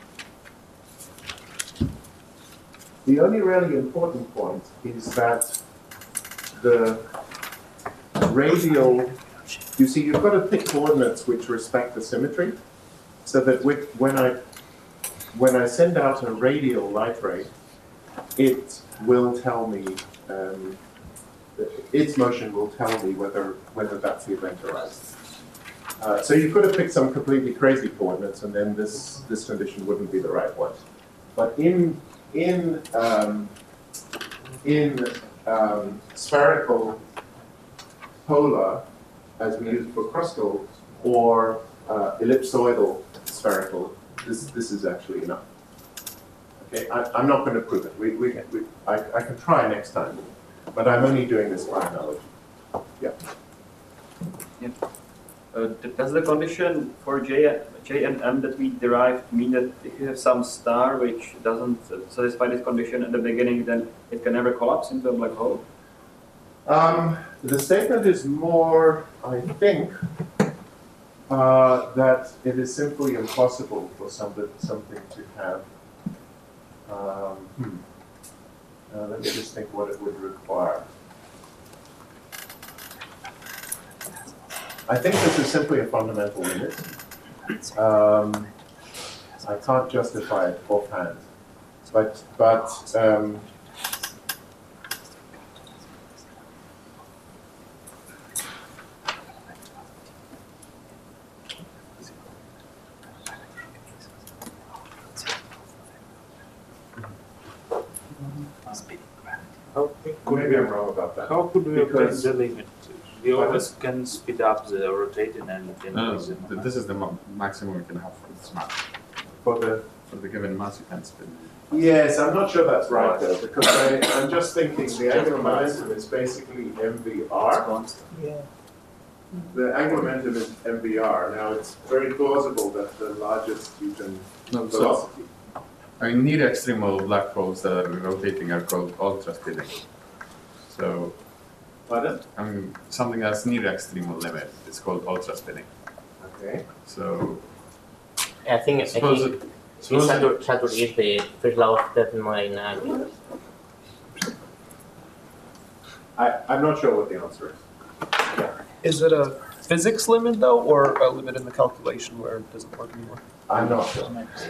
the only really important point is that the radial, you see, you've got to pick coordinates which respect the symmetry, so that with, when I when I send out a radial light ray, it will tell me, um, its motion will tell me whether whether that's the event horizon. Uh, so you could have picked some completely crazy coordinates, and then this this condition wouldn't be the right one. But in in um, in um, spherical polar, as we use for Kruskal, or uh, ellipsoidal spherical, this this is actually enough. Okay, I, I'm not going to prove it. We, we, we I, I can try next time, but I'm only doing this by analogy. Yeah. Yeah. Uh, th- does the condition for J, J and M that we derived mean that if you have some star which doesn't uh, satisfy this condition at the beginning, then it can never collapse into a black hole? Um, the statement is more, I think, uh, that it is simply impossible for somebody, something to have. Um, hmm. uh, let me just think what it would require. I think this is simply a fundamental limit. Um, I can't justify it offhand, but but um, How maybe I'm wrong about that. How could we obtain Because- the limit? We always can speed up the rotating and No, no, increase the th- this is the mo- maximum we can have for this mass. For the For the given mass, you can spin. Yes, I'm not sure that's right though, because I, I'm just thinking the angular momentum is basically M V R. Yeah. The angular momentum is M V R. Now, it's very plausible that the largest you can No, so, velocity. I mean, near extremal black holes that are rotating are called ultra spinning. So, Pardon? I mean, something that's near extremal limit is called ultra spinning. Okay. So, I think, I suppose, think it- in suppose it- Saturn, Saturn is the first law of thermodynamics. I, I'm not sure what the answer is. Is it a physics limit though, or a limit in the calculation where it doesn't work anymore? I'm not sure.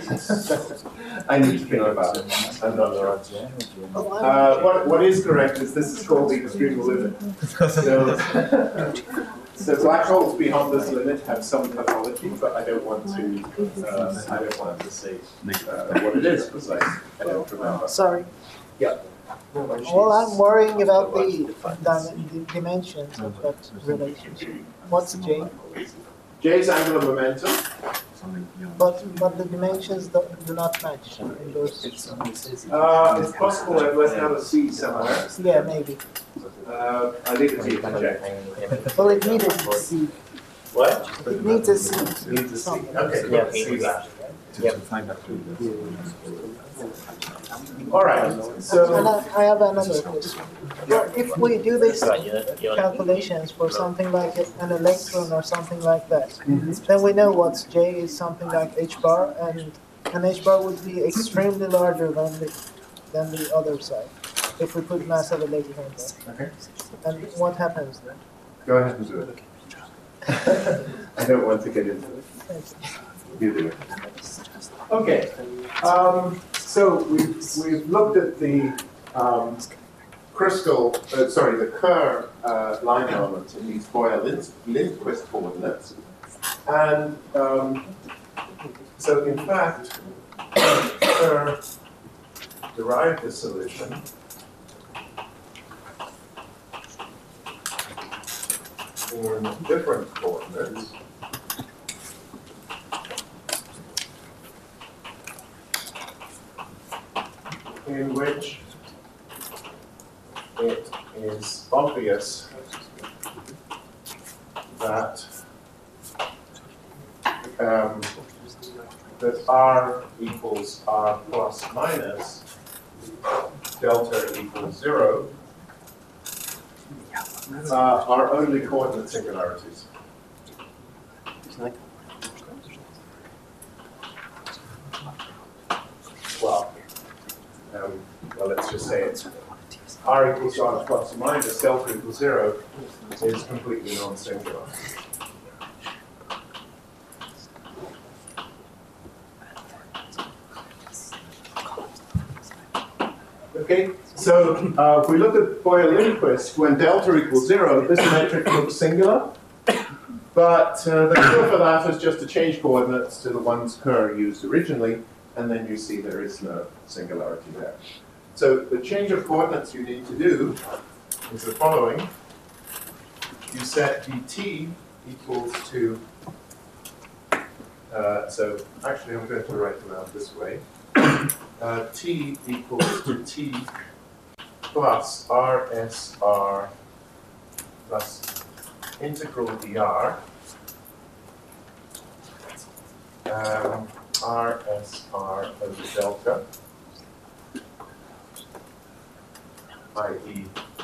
I need to think about it. I'm not sure. Oh, I'm- Uh, what, what is correct is this is called the extreme limit. So, so black holes beyond this limit have some topology, but I don't want to, uh, I don't want to say uh, what it is precisely. I don't remember. Sorry. Yeah. Well, I'm worrying about the, dim- the dimensions of that relationship. What's J? J's angular momentum. something beyond. But, but the dimensions do, do not match in those. Uh, it's possible I've left out a C somewhere. Yeah, maybe. Uh, I leave it to you to check. Well, it needed a C. What? It needs a C. Needs a C. Something. Okay, Yeah, let's see that. To, Yep. to find out who it is. All right, And so, I, I have another question. Well, if we do this Right, you- you- calculations for something like an electron or something like that, then we know what J is something like H bar, and an H bar would be extremely larger than the than the other side if we put mass of electron there. okay, And what happens then? go ahead and do it. I don't want to get into it. You do it. Okay, um, so we've, we've looked at the um, Kruskal, uh, sorry, the Kerr uh, line elements in these Boyer-Lindquist coordinates. And um, so in fact, Kerr derived the solution in different coordinates. In which it is obvious that um, that R equals R plus minus delta equals zero uh, are only coordinate singularities. Well, um, well, let's just say it's r equals r plus or minus delta equals zero is completely non-singular. Okay, so uh, if we look at Boyer-Lindquist, when delta equals zero, this metric looks singular, but uh, the cure for that is just to change coordinates to the ones Kerr used originally, and then you see there is no singularity there. So the change of coordinates you need to do is the following. You set dt equals to, uh, so actually I'm going to write them out this way. Uh, t equals to t plus rsr plus integral dr um, rsr over delta, that is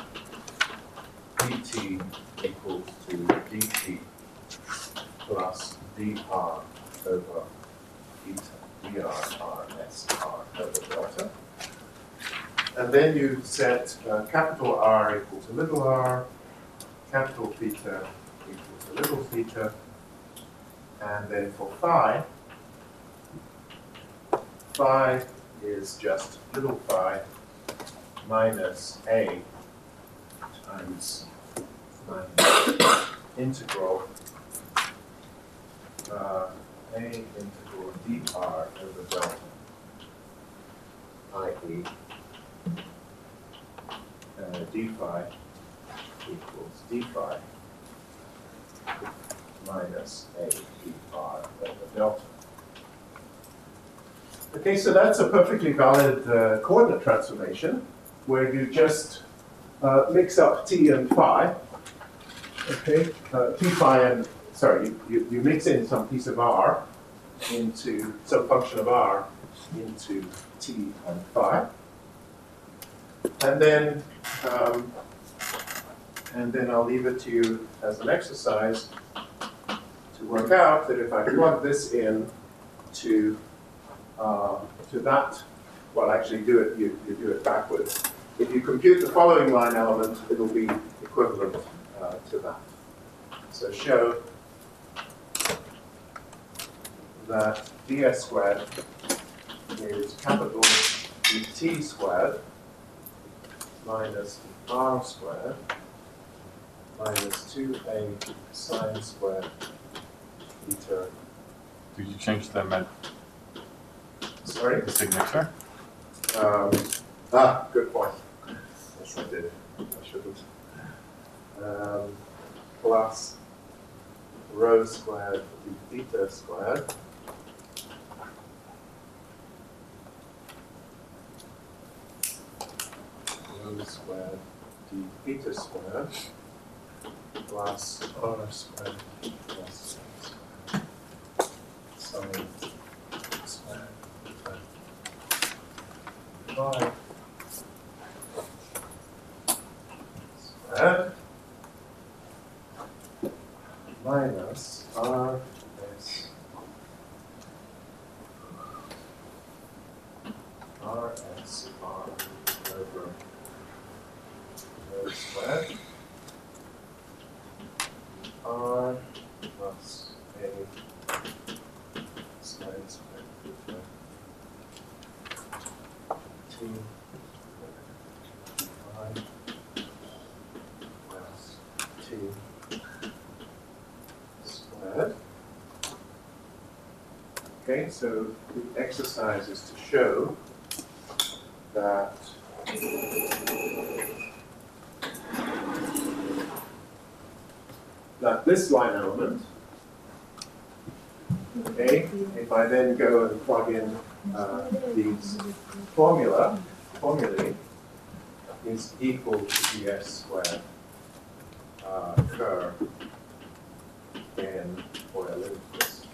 dt equals to dt plus dr over eta. dr rsr over delta. And then you set uh, capital R equal to little r, capital theta equal to little theta, and then for phi, phi is just little phi minus a times minus integral uh, a integral dr over delta, that is uh, d phi equals d phi minus a dr over delta. Okay, so that's a perfectly valid uh, coordinate transformation where you just uh, mix up t and phi. Okay, uh, t phi and sorry, you, you, you mix in some piece of r into some function of r into t and phi, and then um, and then I'll leave it to you as an exercise to work out that if I plug this in to uh, to that, well, actually do it you, you do it backwards. If you compute the following line element, it'll be equivalent uh, to that. So show that ds squared is capital dt squared minus r squared minus two a sine squared theta. Did you change the med Sorry? the signature? Um, ah, good point. Yes, I did. I shouldn't. Um, plus rho squared d theta squared rho squared d theta squared plus r squared plus sine squared theta phi squared minus r s r s r over rho squared r plus a sine squared theta t phi plus t squared. Okay, so the exercise is to show that that this line element, okay, if I then go and plug in uh, these formula, formulae, is equal to ds squared uh, Kerr in Boyer-Lindquist.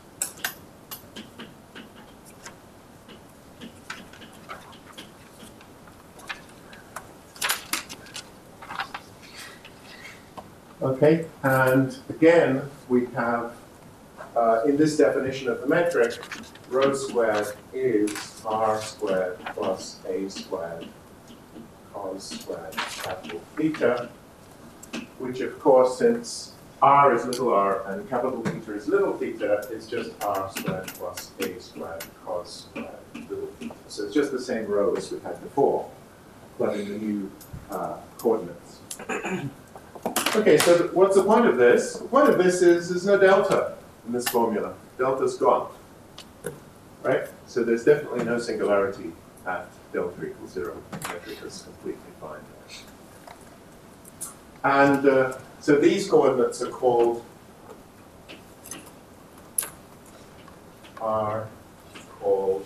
Okay, and again, we have, uh, in this definition of the metric, rho squared is r squared plus a squared cos squared capital theta, which of course, since r is little r and capital theta is little theta, it's just r squared plus a squared cos squared little theta. So it's just the same rho as we had before, but in the new uh, coordinates. Okay, so th what's the point of this? The point of this is there's no delta in this formula. Delta's gone, right? So there's definitely no singularity at delta equals zero. The metric is completely fine. And uh, so these coordinates are called are called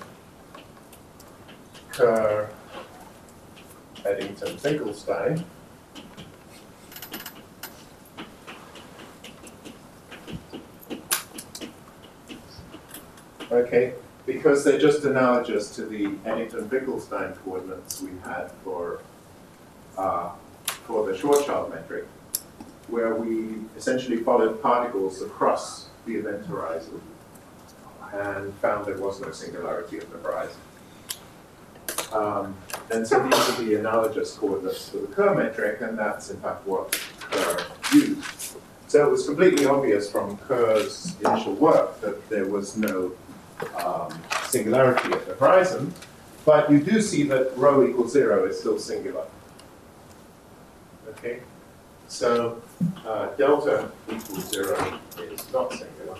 Kerr, Eddington, Finkelstein. Okay, because they're just analogous to the Eddington-Finkelstein coordinates we had for uh, for the Schwarzschild metric, where we essentially followed particles across the event horizon and found there was no singularity at the horizon. Um, and so these are the analogous coordinates for the Kerr metric, and that's in fact what Kerr used. So it was completely obvious from Kerr's initial work that there was no um, singularity at the horizon, but you do see that rho equals zero is still singular. Okay, so uh, delta equals zero is not singular,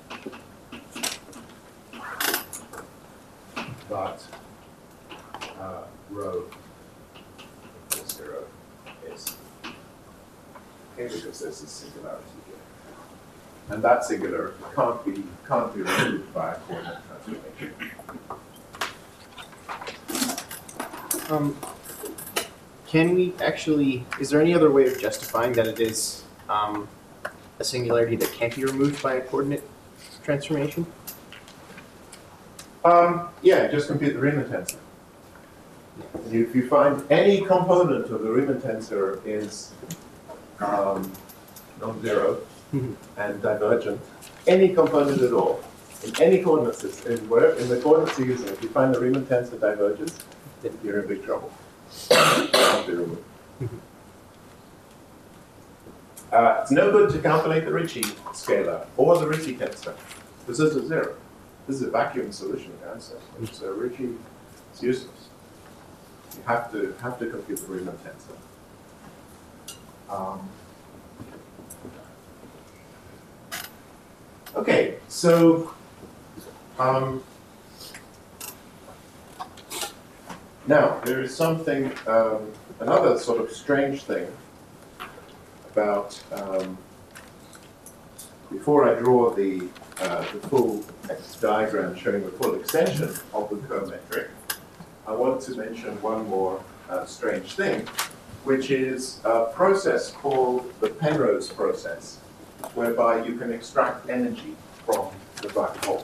but uh, rho equals zero is. Okay, because there's a singularity here. And that singularity can't be, can't be removed by a coordinate transformation. Um, can we actually, is there any other way of justifying that it is um, a singularity that can't be removed by a coordinate transformation? Um, yeah, just compute the Riemann tensor. If you find any component of the Riemann tensor is um, non-zero and divergent, any component at all, in any coordinate system, in, where, in the coordinates you're using, if you find the Riemann tensor diverges, then you're in big trouble. Can't be removed. Uh, it's no good to calculate the Ricci scalar or the Ricci tensor, because this is zero. This is a vacuum solution answer. So Ricci is useless. You have to have to compute the Riemann tensor. Um, okay, so um, now there is something, um, another sort of strange thing about. Um, before I draw the uh, the full diagram showing the full extension of the Kerr metric, I want to mention one more uh, strange thing, which is a process called the Penrose process, whereby you can extract energy from the black hole.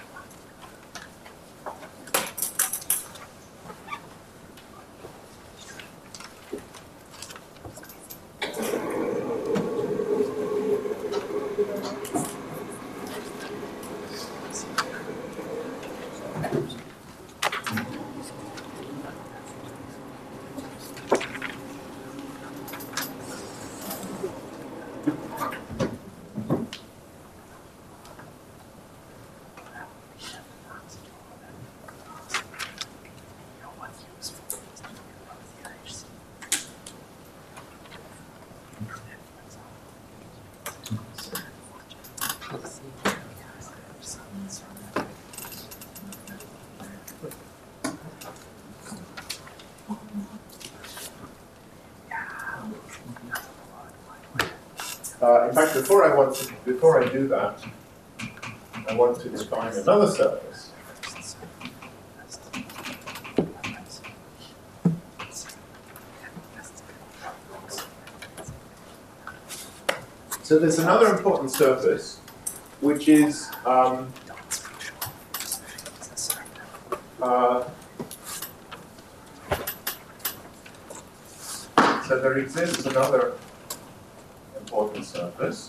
Uh, in fact, before I want to, before I do that, I want to define another surface. So there's another important surface, which is um, uh, so there exists another important important surface.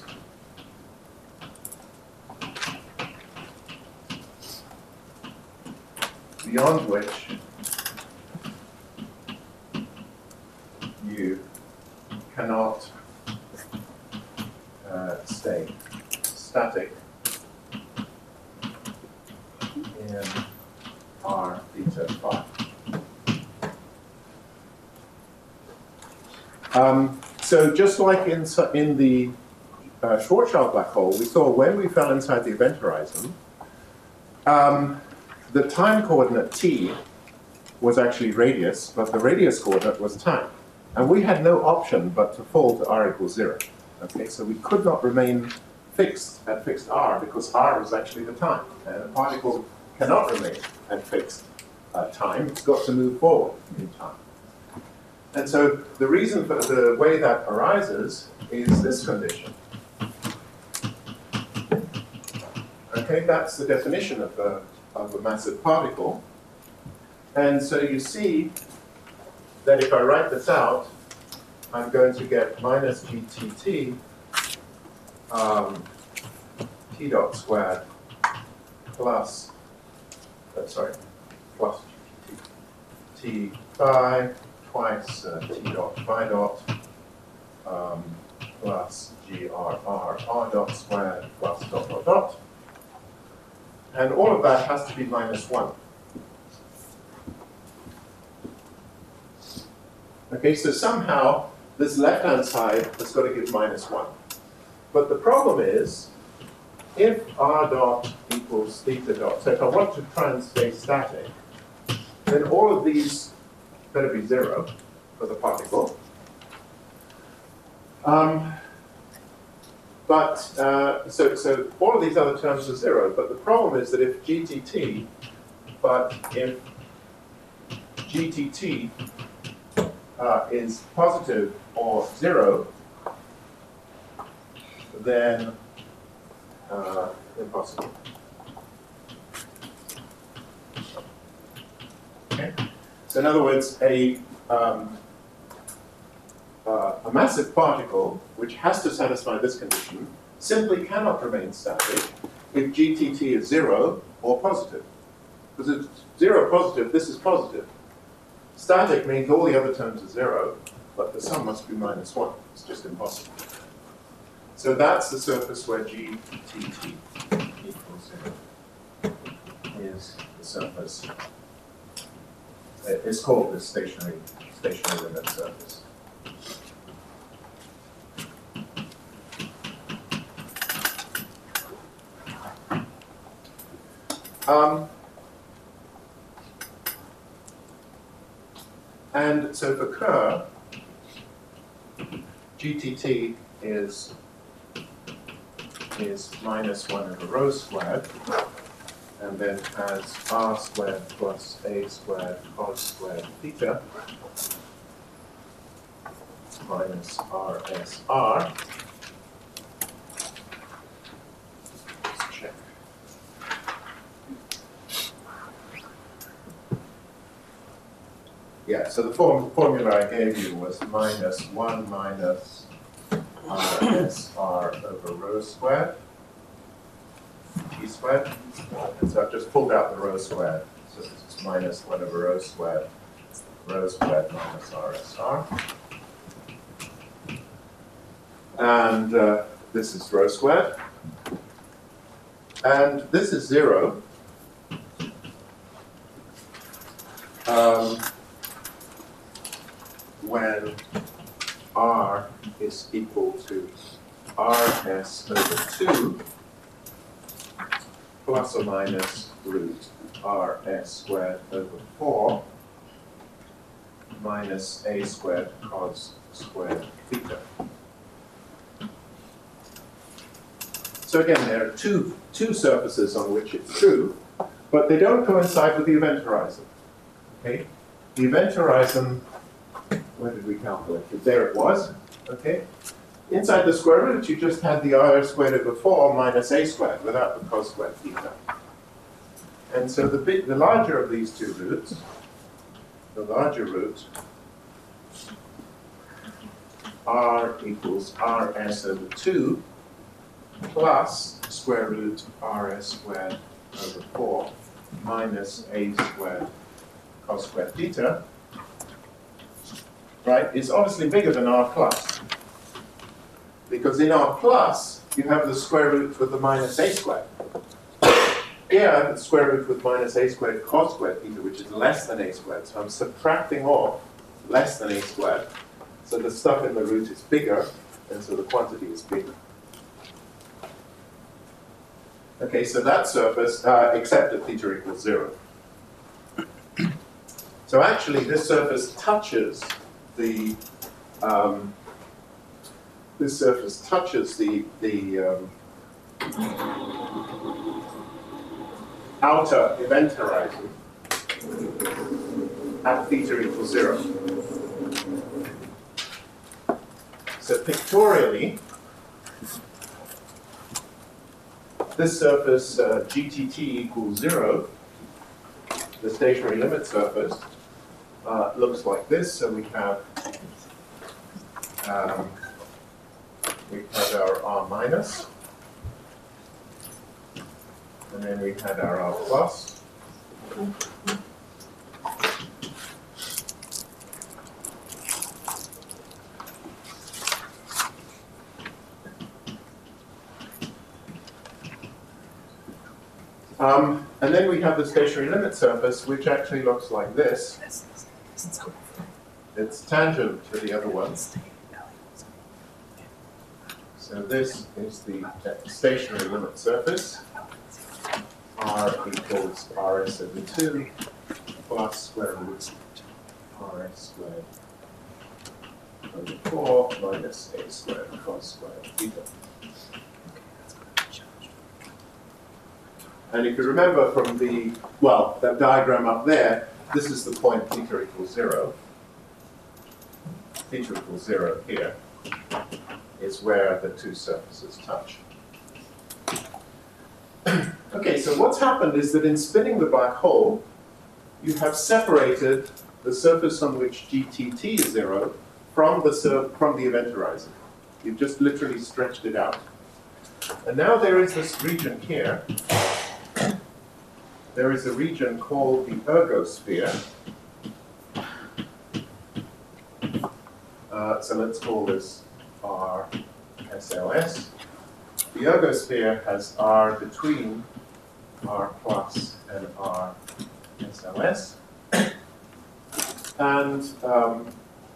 Beyond which you cannot uh, stay static in R theta phi. Um, so just like in, in the uh, Schwarzschild black hole, we saw when we fell inside the event horizon, um, the time coordinate t was actually radius, but the radius coordinate was time. And we had no option but to fall to r equals zero. Okay, so we could not remain fixed at fixed r because r was actually the time. And a particle cannot remain at fixed uh, time. It's got to move forward in time. And so the reason for the way that arises is this condition. Okay, that's the definition of a, of a massive particle. And so you see that if I write this out, I'm going to get minus G T T um, T dot squared plus, uh, sorry, plus G T T, T phi twice uh, T dot phi dot um, plus G R R R dot squared plus dot dot dot. And all of that has to be minus one. Okay, so somehow this left-hand side has got to give minus one. But the problem is, if r dot equals theta dot, so if I want to try and stay static, then all of these better be zero for the particle. Um, but, uh, so, so all of these other terms are zero, but the problem is that if G T T, but if G T T Uh, is positive or zero, then uh, impossible. Okay. So in other words, a um, uh, a massive particle which has to satisfy this condition simply cannot remain static if G T T is zero or positive. Because if it's zero positive, this is positive. Static means all the other terms are zero, but the sum must be minus one. It's just impossible. So that's the surface where G T T equals zero, is the surface. It's called the stationary, stationary limit surface. Um, And so for Kerr, G T T is, is minus one over rho squared, and then has r squared plus a squared cos squared theta minus R S R. Let's check. Yeah, so the form, formula I gave you was minus one minus R S R over rho squared, T squared. And so I've just pulled out the rho squared. So this is minus one over rho squared, rho squared minus R S R. And uh, this is rho squared. And this is zero. Um, when R is equal to R S over two plus or minus root R S squared over four minus A squared cos squared theta. So again, there are two, two surfaces on which it's true, but they don't coincide with the event horizon. Okay? The event horizon, where did we calculate it? There it was. Okay? Inside the square root, you just had the r squared over four minus a squared without the cos squared theta. And so the big, the larger of these two roots, the larger root, r equals rs over two plus square root rs squared over four minus a squared cos squared theta, right, is obviously bigger than r plus. Because in r plus, you have the square root with the minus a squared. Here, I have the square root with minus a squared cos squared theta, which is less than a squared. So I'm subtracting off less than a squared. So the stuff in the root is bigger, and so the quantity is bigger. Okay, so that surface, uh, except at theta equals zero. So actually, this surface touches the um, this surface touches the the um, outer event horizon at theta equals zero. So pictorially, this surface uh, G T T equals zero, the stationary limit surface, uh, looks like this. So we have um, we had our R minus, and then we had our R plus. Um, and then we have the stationary limit surface, which actually looks like this. It's tangent to the other one. So this is the stationary limit surface. R equals rs over two plus square root rs squared over four minus a squared cos squared theta. And if you remember from the, well, that diagram up there, this is the point theta equals zero. Theta equals zero here is where the two surfaces touch. Okay, so what's happened is that in spinning the black hole, you have separated the surface on which G T T is zero from the, sur from the event horizon. You've just literally stretched it out. And now there is this region here. There is a region called the ergosphere. Uh, so let's call this R S L S. The ergosphere has R between R plus and R S L S. And um,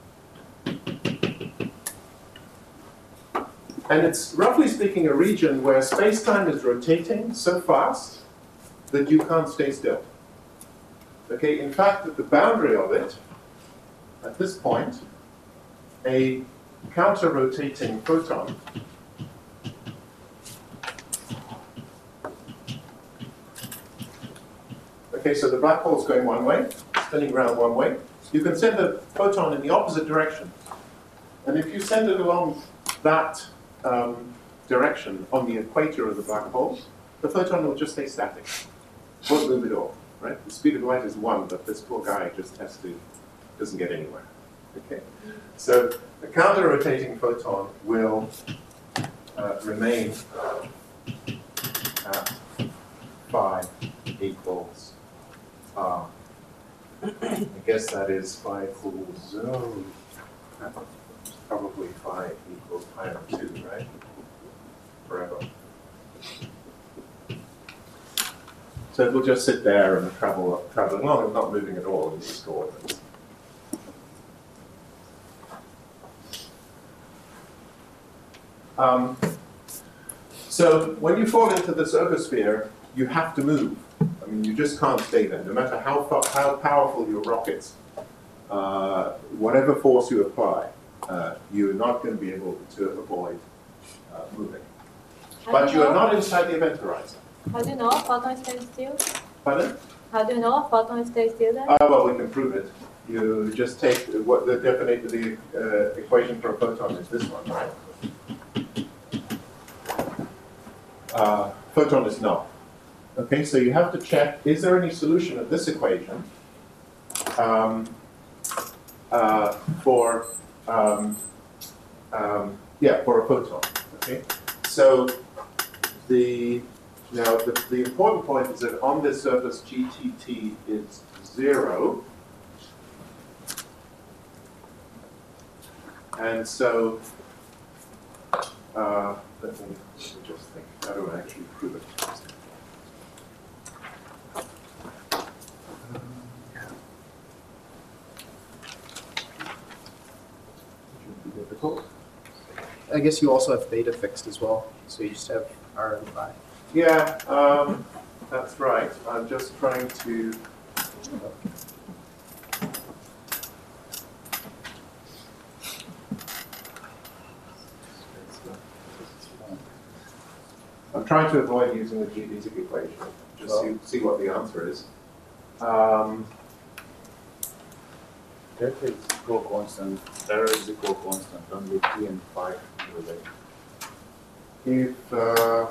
and it's roughly speaking a region where space-time is rotating so fast that you can't stay still. Okay, in fact, at the boundary of it, at this point, a counter-rotating photon okay, so the black hole is going one way, spinning around one way. You can send a photon in the opposite direction. And if you send it along that um, direction on the equator of the black hole, the photon will just stay static. Won't move at all, right? The speed of light is one, but this poor guy just has to, doesn't get anywhere. Okay, so the counter-rotating photon will uh, remain at phi equals r. I guess that is phi equals zero. Probably phi equals pi over two, right? Forever. So it will just sit there and travel travel along and not moving at all in these coordinates. Um, so when you fall into this ergosphere, you have to move. I mean, you just can't stay there, no matter how far, how powerful your rockets. Uh, whatever force you apply, uh, you're not going to be able to avoid uh, moving. How But do you are know? not inside the event horizon. How do you know a photon stays still? Pardon? How do you know a photon stays still then? Uh, well, we can prove it. You just take what the definition, the uh, equation for a photon is this one, right? Uh, photon is null. Okay, so you have to check, is there any solution of this equation um, uh, for um, um, yeah, for a photon. Okay, so the now the, the important point is that on this surface G T T is zero, and so uh, let me, let me just think. How do I actually prove it? Difficult. I guess you also have beta fixed as well, so you just have R and phi. Yeah, um, that's right. I'm just trying to. I'm trying to avoid using the geodesic equation. Just see, see what the answer is. Um, Delta is equal constant, error is equal constant, only T and phi relate. if uh,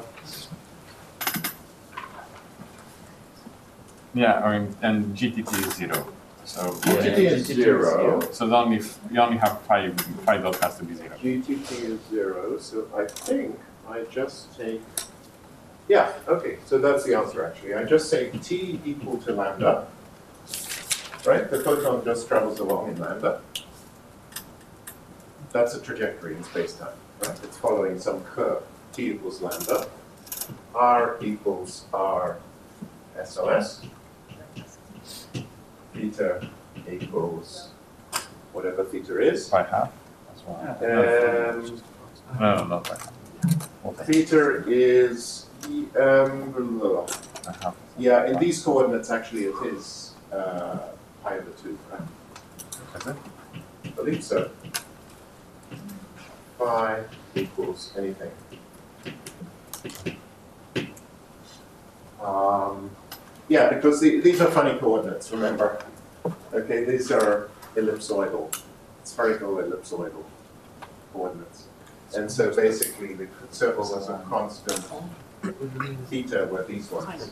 Yeah, I mean, and G T T is zero. So G T T is zero, so the only f- you only have phi phi dot has to be zero. G T T is zero, so I think I just take, yeah, okay, so that's the answer actually. I just say T equal to lambda, right? The photon just travels along in lambda. That's a trajectory in space-time, right? It's following some curve. T equals lambda. R equals R S O S. Theta equals whatever theta is. Phi half. That's why. And No, no, not phi half. Okay. theta is E M. blah. Phi half. Yeah, in these coordinates, actually, it is uh, pi over two, right? Is it? I believe so. Phi equals anything. Um, yeah, because the, these are funny coordinates, remember? Okay, these are ellipsoidal, spherical ellipsoidal coordinates. And so basically the surface has a constant theta were these ones.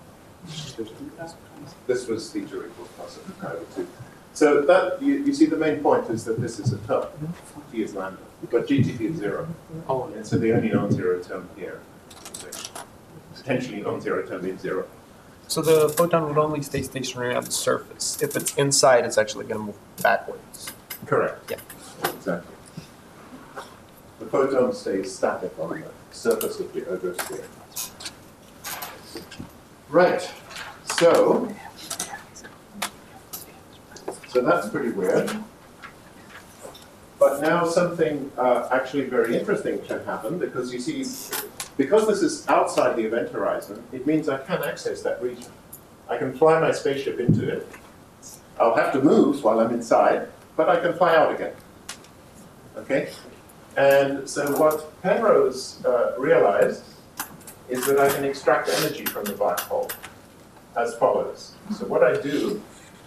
This was theta equals plus pi over two. So that, you, you see the main point is that this is a term, T is lambda, but G T T is zero. Oh, And so the only non-zero term here, potentially non-zero term is zero. so the photon would only stay stationary on the surface. If it's inside, it's actually going to move backwards. Correct. Yeah. Exactly. The photon stays static on the surface of the ergosphere. Right. So, so that's pretty weird. But now something uh, actually very interesting can happen, because you see, because this is outside the event horizon, it means I can access that region. I can fly my spaceship into it. I'll have to move while I'm inside, but I can fly out again. Okay? And so what Penrose uh, realized is that I can extract energy from the black hole as follows. So what I do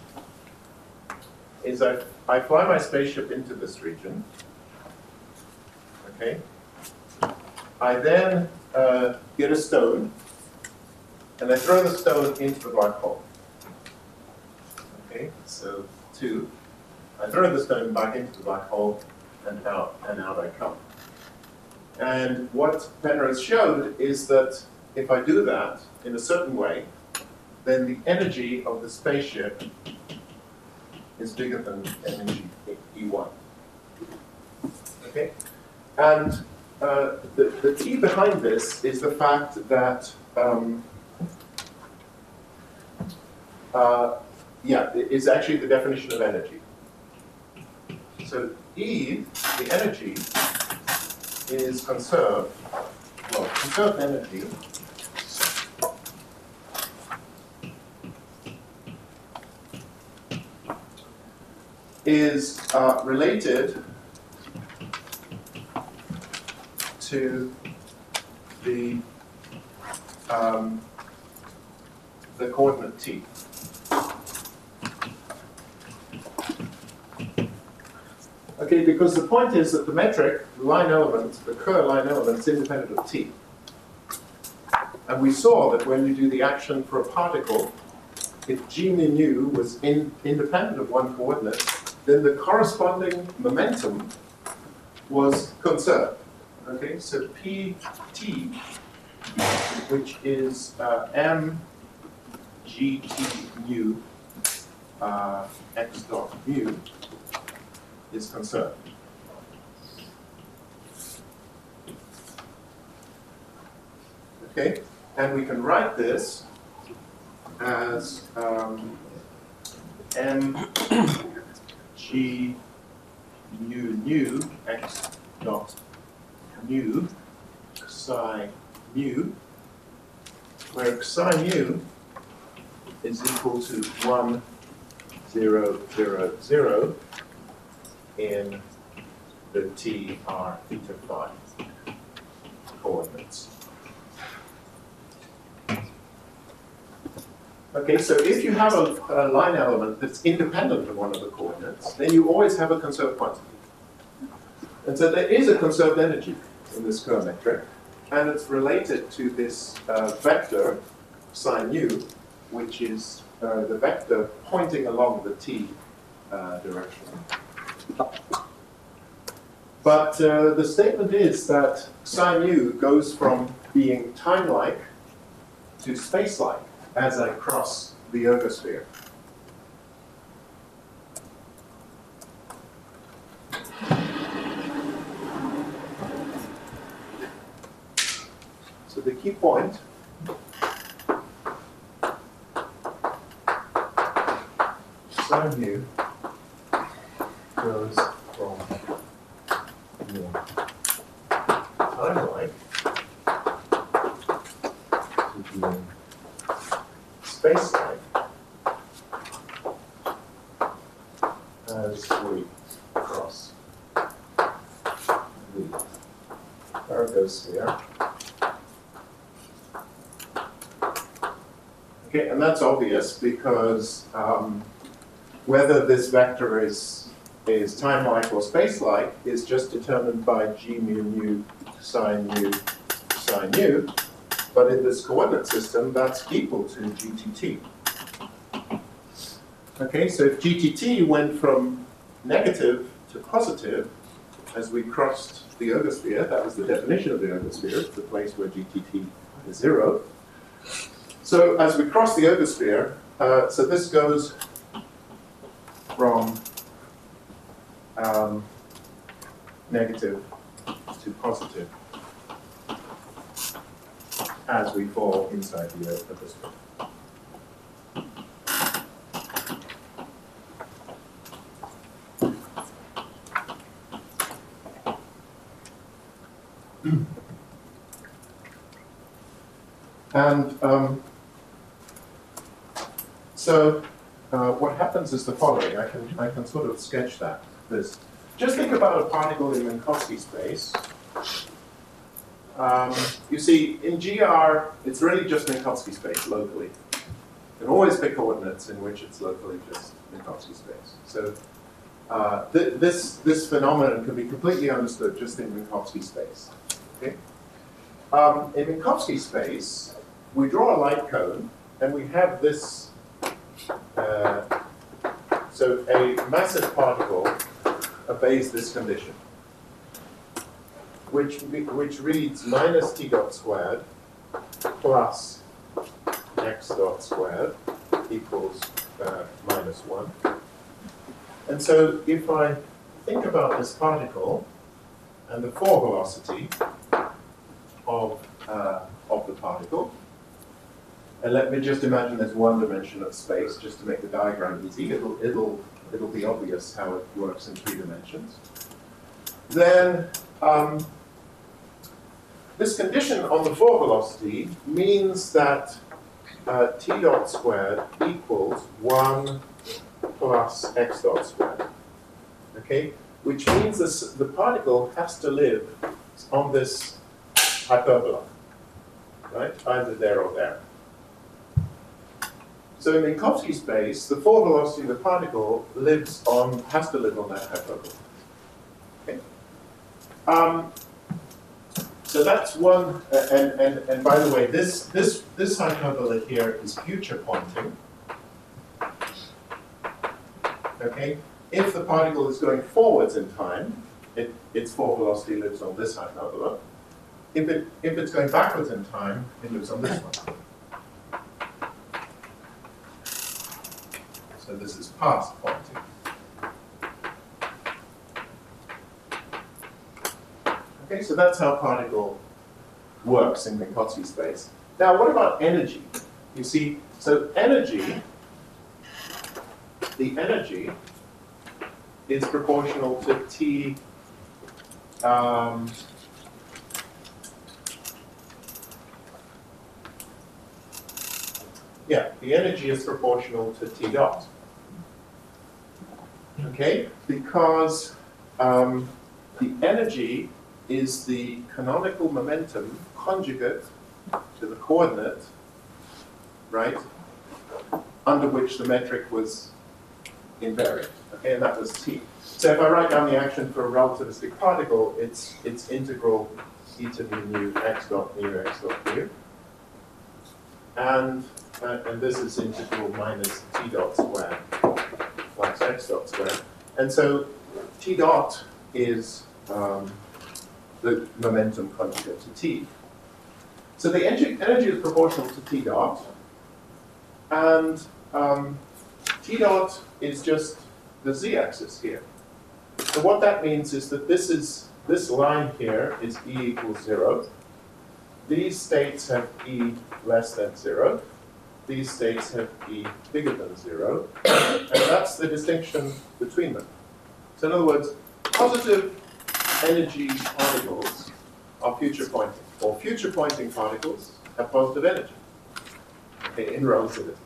is I, I fly my spaceship into this region. Okay? I then uh, get a stone, and I throw the stone into the black hole. Okay, so two. I throw the stone back into the black hole, and out, and out I come. And what Penrose showed is that if I do that in a certain way, then the energy of the spaceship is bigger than energy E one. Okay? And uh, the, the key behind this is the fact that, um, uh, yeah, it is actually the definition of energy. So E, the energy, is conserved, well, conserved energy is uh, related to the um, the coordinate t. Okay, because the point is that the metric line element, the Kerr line element, is independent of t. And we saw that when you do the action for a particle, if g mu nu was in, independent of one coordinate, then the corresponding momentum was conserved. Okay, so P T, which is uh, M G T mu uh, x dot mu, is conserved. Okay, and we can write this as um, M G mu nu x dot mu psi mu, where psi mu is equal to one, zero, zero, zero in the t r theta phi coordinates. Okay, so if you have a, a line element that's independent of one of the coordinates, then you always have a conserved quantity. And so there is a conserved energy in this Kerr metric, and it's related to this uh, vector psi mu, which is uh, the vector pointing along the t uh, direction. But uh, the statement is that psi mu goes from being time-like to space-like as I cross the ergosphere. So the key point psi mu goes from being time-like to being space-like as we cross the ergosphere. Okay, and that's obvious because um, whether this vector is is time-like or space-like is just determined by g mu mu psi mu psi mu. But in this coordinate system, that's equal to G T T. Okay, so if G T T went from negative to positive as we crossed the ergosphere, that was the definition of the ergosphere, it's the place where G T T is zero. So as we cross the ergosphere, uh, so this goes from um, negative to positive as we fall inside the ergosphere. And um, so uh, what happens is the following. I can, I can sort of sketch that. This. Just think about a particle in Minkowski space. Um, you see, in G R, it's really just Minkowski space locally. You can always pick coordinates in which it's locally just Minkowski space. So uh, th this, this phenomenon can be completely understood just in Minkowski space. Okay? Um, in Minkowski space, we draw a light cone, and we have this, uh, so a massive particle obeys this condition, which, which reads minus t dot squared plus x dot squared equals uh, minus one. And so if I think about this particle and the four velocity of, uh, of the particle, and let me just imagine there's one dimension of space, just to make the diagram easy. It'll, it'll, it'll be obvious how it works in three dimensions. Then um, this condition on the four velocity means that uh, t dot squared equals one plus x dot squared. Okay, which means this, the particle has to live on this hyperbola, right? Either there or there. So in Minkowski space, the four velocity of the particle lives on, has to live on that hyperbola. Okay. Um, so that's one, uh, and, and, and by the way, this, this, this hyperbola here is future pointing. Okay. If the particle is going forwards in time, it, its full velocity lives on this side of the look. If, it, if it's going backwards in time, it lives on this one. So this is past pointing. Okay, so that's how particle works in Minkowski space. Now, what about energy? You see, so energy, the energy is proportional to T um, yeah, the energy is proportional to T dot. Okay, because um, the energy is the canonical momentum conjugate to the coordinate, right, under which the metric was invariant, okay, and that was T. So if I write down the action for a relativistic particle, it's, it's integral e to mu nu x dot mu x dot mu. And, uh, and this is integral minus T dot squared plus x dot squared. And so T dot is um, the momentum conjugate to T. So the energy, energy is proportional to T dot, and um, T dot is just the z-axis here. So what that means is that this is this line here is E equals zero. These states have E less than zero. These states have E bigger than zero, and that's the distinction between them. So in other words, positive energy particles are future pointing, or future pointing particles have positive energy, okay, in relativity.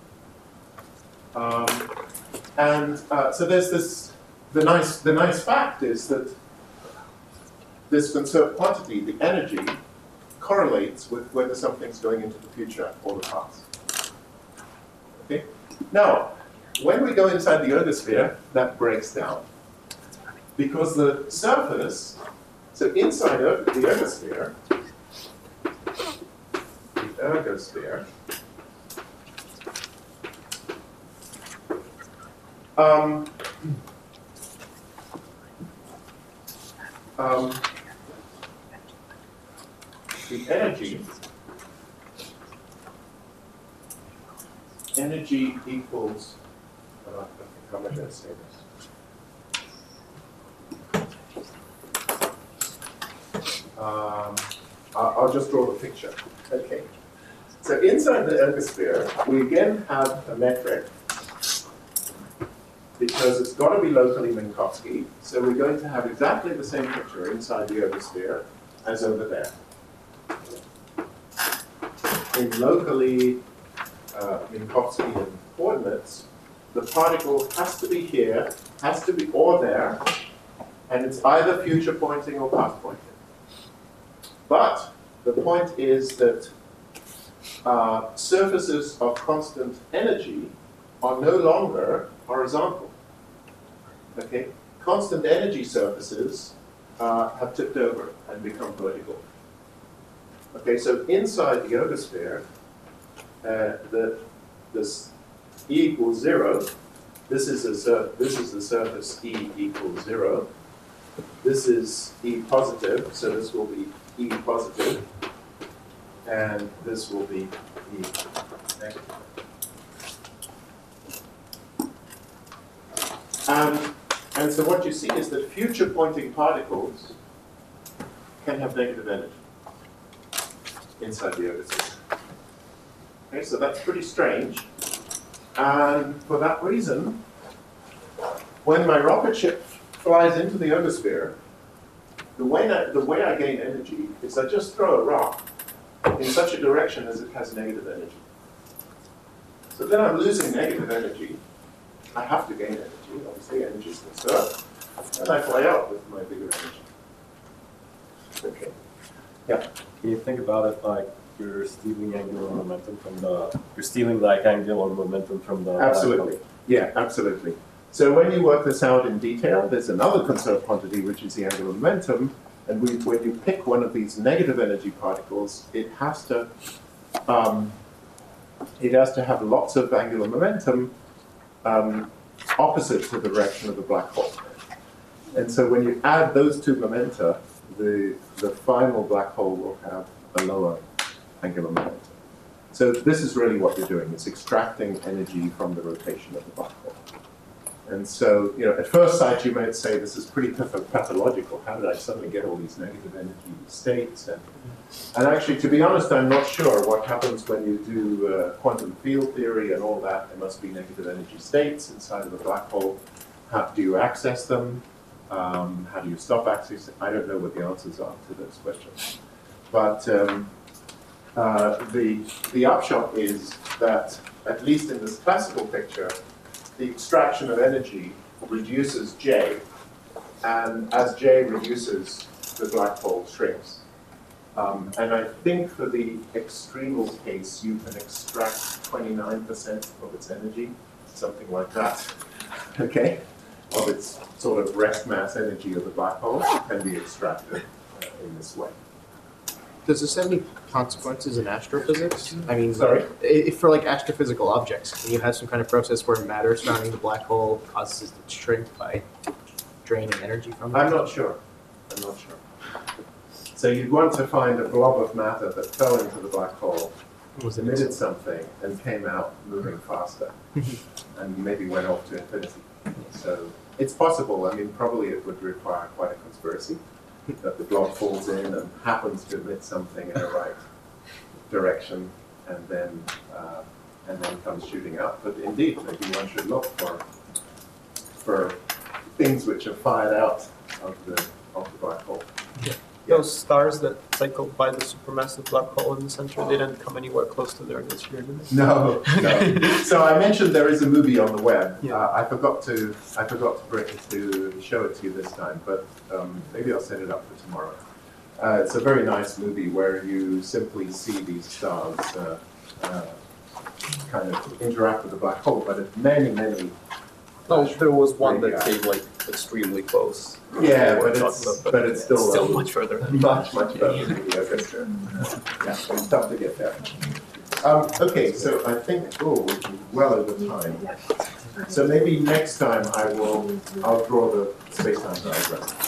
Um, and uh, so there's this, the nice, the nice fact is that this conserved quantity, the energy, correlates with whether something's going into the future or the past. Okay? Now, when we go inside the ergosphere, that breaks down. Because the surface, so inside of the ergosphere, the ergosphere, um, um, the energy, energy equals, uh, I think how am I going to say this? Um, I'll, I'll just draw the picture. Okay. So inside the ergosphere, we again have a metric because it's got to be locally Minkowski. So we're going to have exactly the same picture inside the ergosphere as over there. In locally uh, Minkowskian coordinates, the particle has to be here, has to be or there, and it's either future pointing or past pointing. But the point is that uh, surfaces of constant energy are no longer horizontal. Okay, constant energy surfaces uh, have tipped over and become vertical. Okay, so inside the ergosphere, uh, the this E equals zero. This is a sur this is the surface E equals zero. This is E positive, so this will be E positive, and this will be E negative. Um, and so what you see is that future pointing particles can have negative energy inside the ergosphere. Okay, so that's pretty strange. And for that reason, when my rocket ship flies into the ergosphere, the way, I, the way I gain energy is I just throw a rock in such a direction as it has negative energy. So then I'm losing negative energy. I have to gain energy. Obviously, energy is conserved. And I fly out with my bigger energy. Okay. Yeah. Can you think about it like you're stealing angular momentum from the, you're stealing like angular momentum from the... Absolutely. Yeah, absolutely. So when you work this out in detail, there's another conserved quantity, which is the angular momentum. And we, when you pick one of these negative energy particles, it has to, um, it has to have lots of angular momentum um, opposite to the direction of the black hole. And so when you add those two momenta, the, the final black hole will have a lower angular momentum. So this is really what you're doing. It's extracting energy from the rotation of the black hole. And so, you know, at first sight, you might say this is pretty path- pathological. How did I suddenly get all these negative energy states? And, and actually, to be honest, I'm not sure what happens when you do uh, quantum field theory and all that. There must be negative energy states inside of the black hole. How do you access them? Um, how do you stop accessing? I don't know what the answers are to those questions. But um, uh, the, the upshot is that, at least in this classical picture, the extraction of energy reduces J, and as J reduces, the black hole shrinks. Um, and I think for the extremal case, you can extract twenty-nine percent of its energy, something like that, okay? Of its sort of rest mass energy of the black hole can be extracted uh, in this way. Does this have any consequences in astrophysics? I mean, Sorry? i- if for like astrophysical objects, can you have some kind of process where matter surrounding the black hole causes it to shrink by draining energy from it? I'm not sure. I'm not sure. So you'd want to find a blob of matter that fell into the black hole, Was it emitted something, and came out moving faster, and maybe went off to infinity. So it's possible. I mean, probably it would require quite a conspiracy that the blob falls in and happens to emit something in the right direction, and then uh, and then comes shooting out. But indeed, maybe one should look for for things which are fired out of the of the black hole. Those stars that cycled by the supermassive black hole in the center, they didn't come anywhere close to their atmosphere, did they? No, no. So I mentioned there is a movie on the web. Yeah. Uh, I forgot to I forgot to bring it to show it to you this time, but um, maybe I'll set it up for tomorrow. Uh, it's a very nice movie where you simply see these stars uh, uh, kind of interact with the black hole, but at many, many. No, there was one that radii. came like extremely close. Yeah, They were but talking it's about, but it's still still um, much further. much much better than the other picture. Yeah, it's tough to get there. Um, okay, so I think oh we're well over time. So maybe next time I will I'll draw the space-time diagram.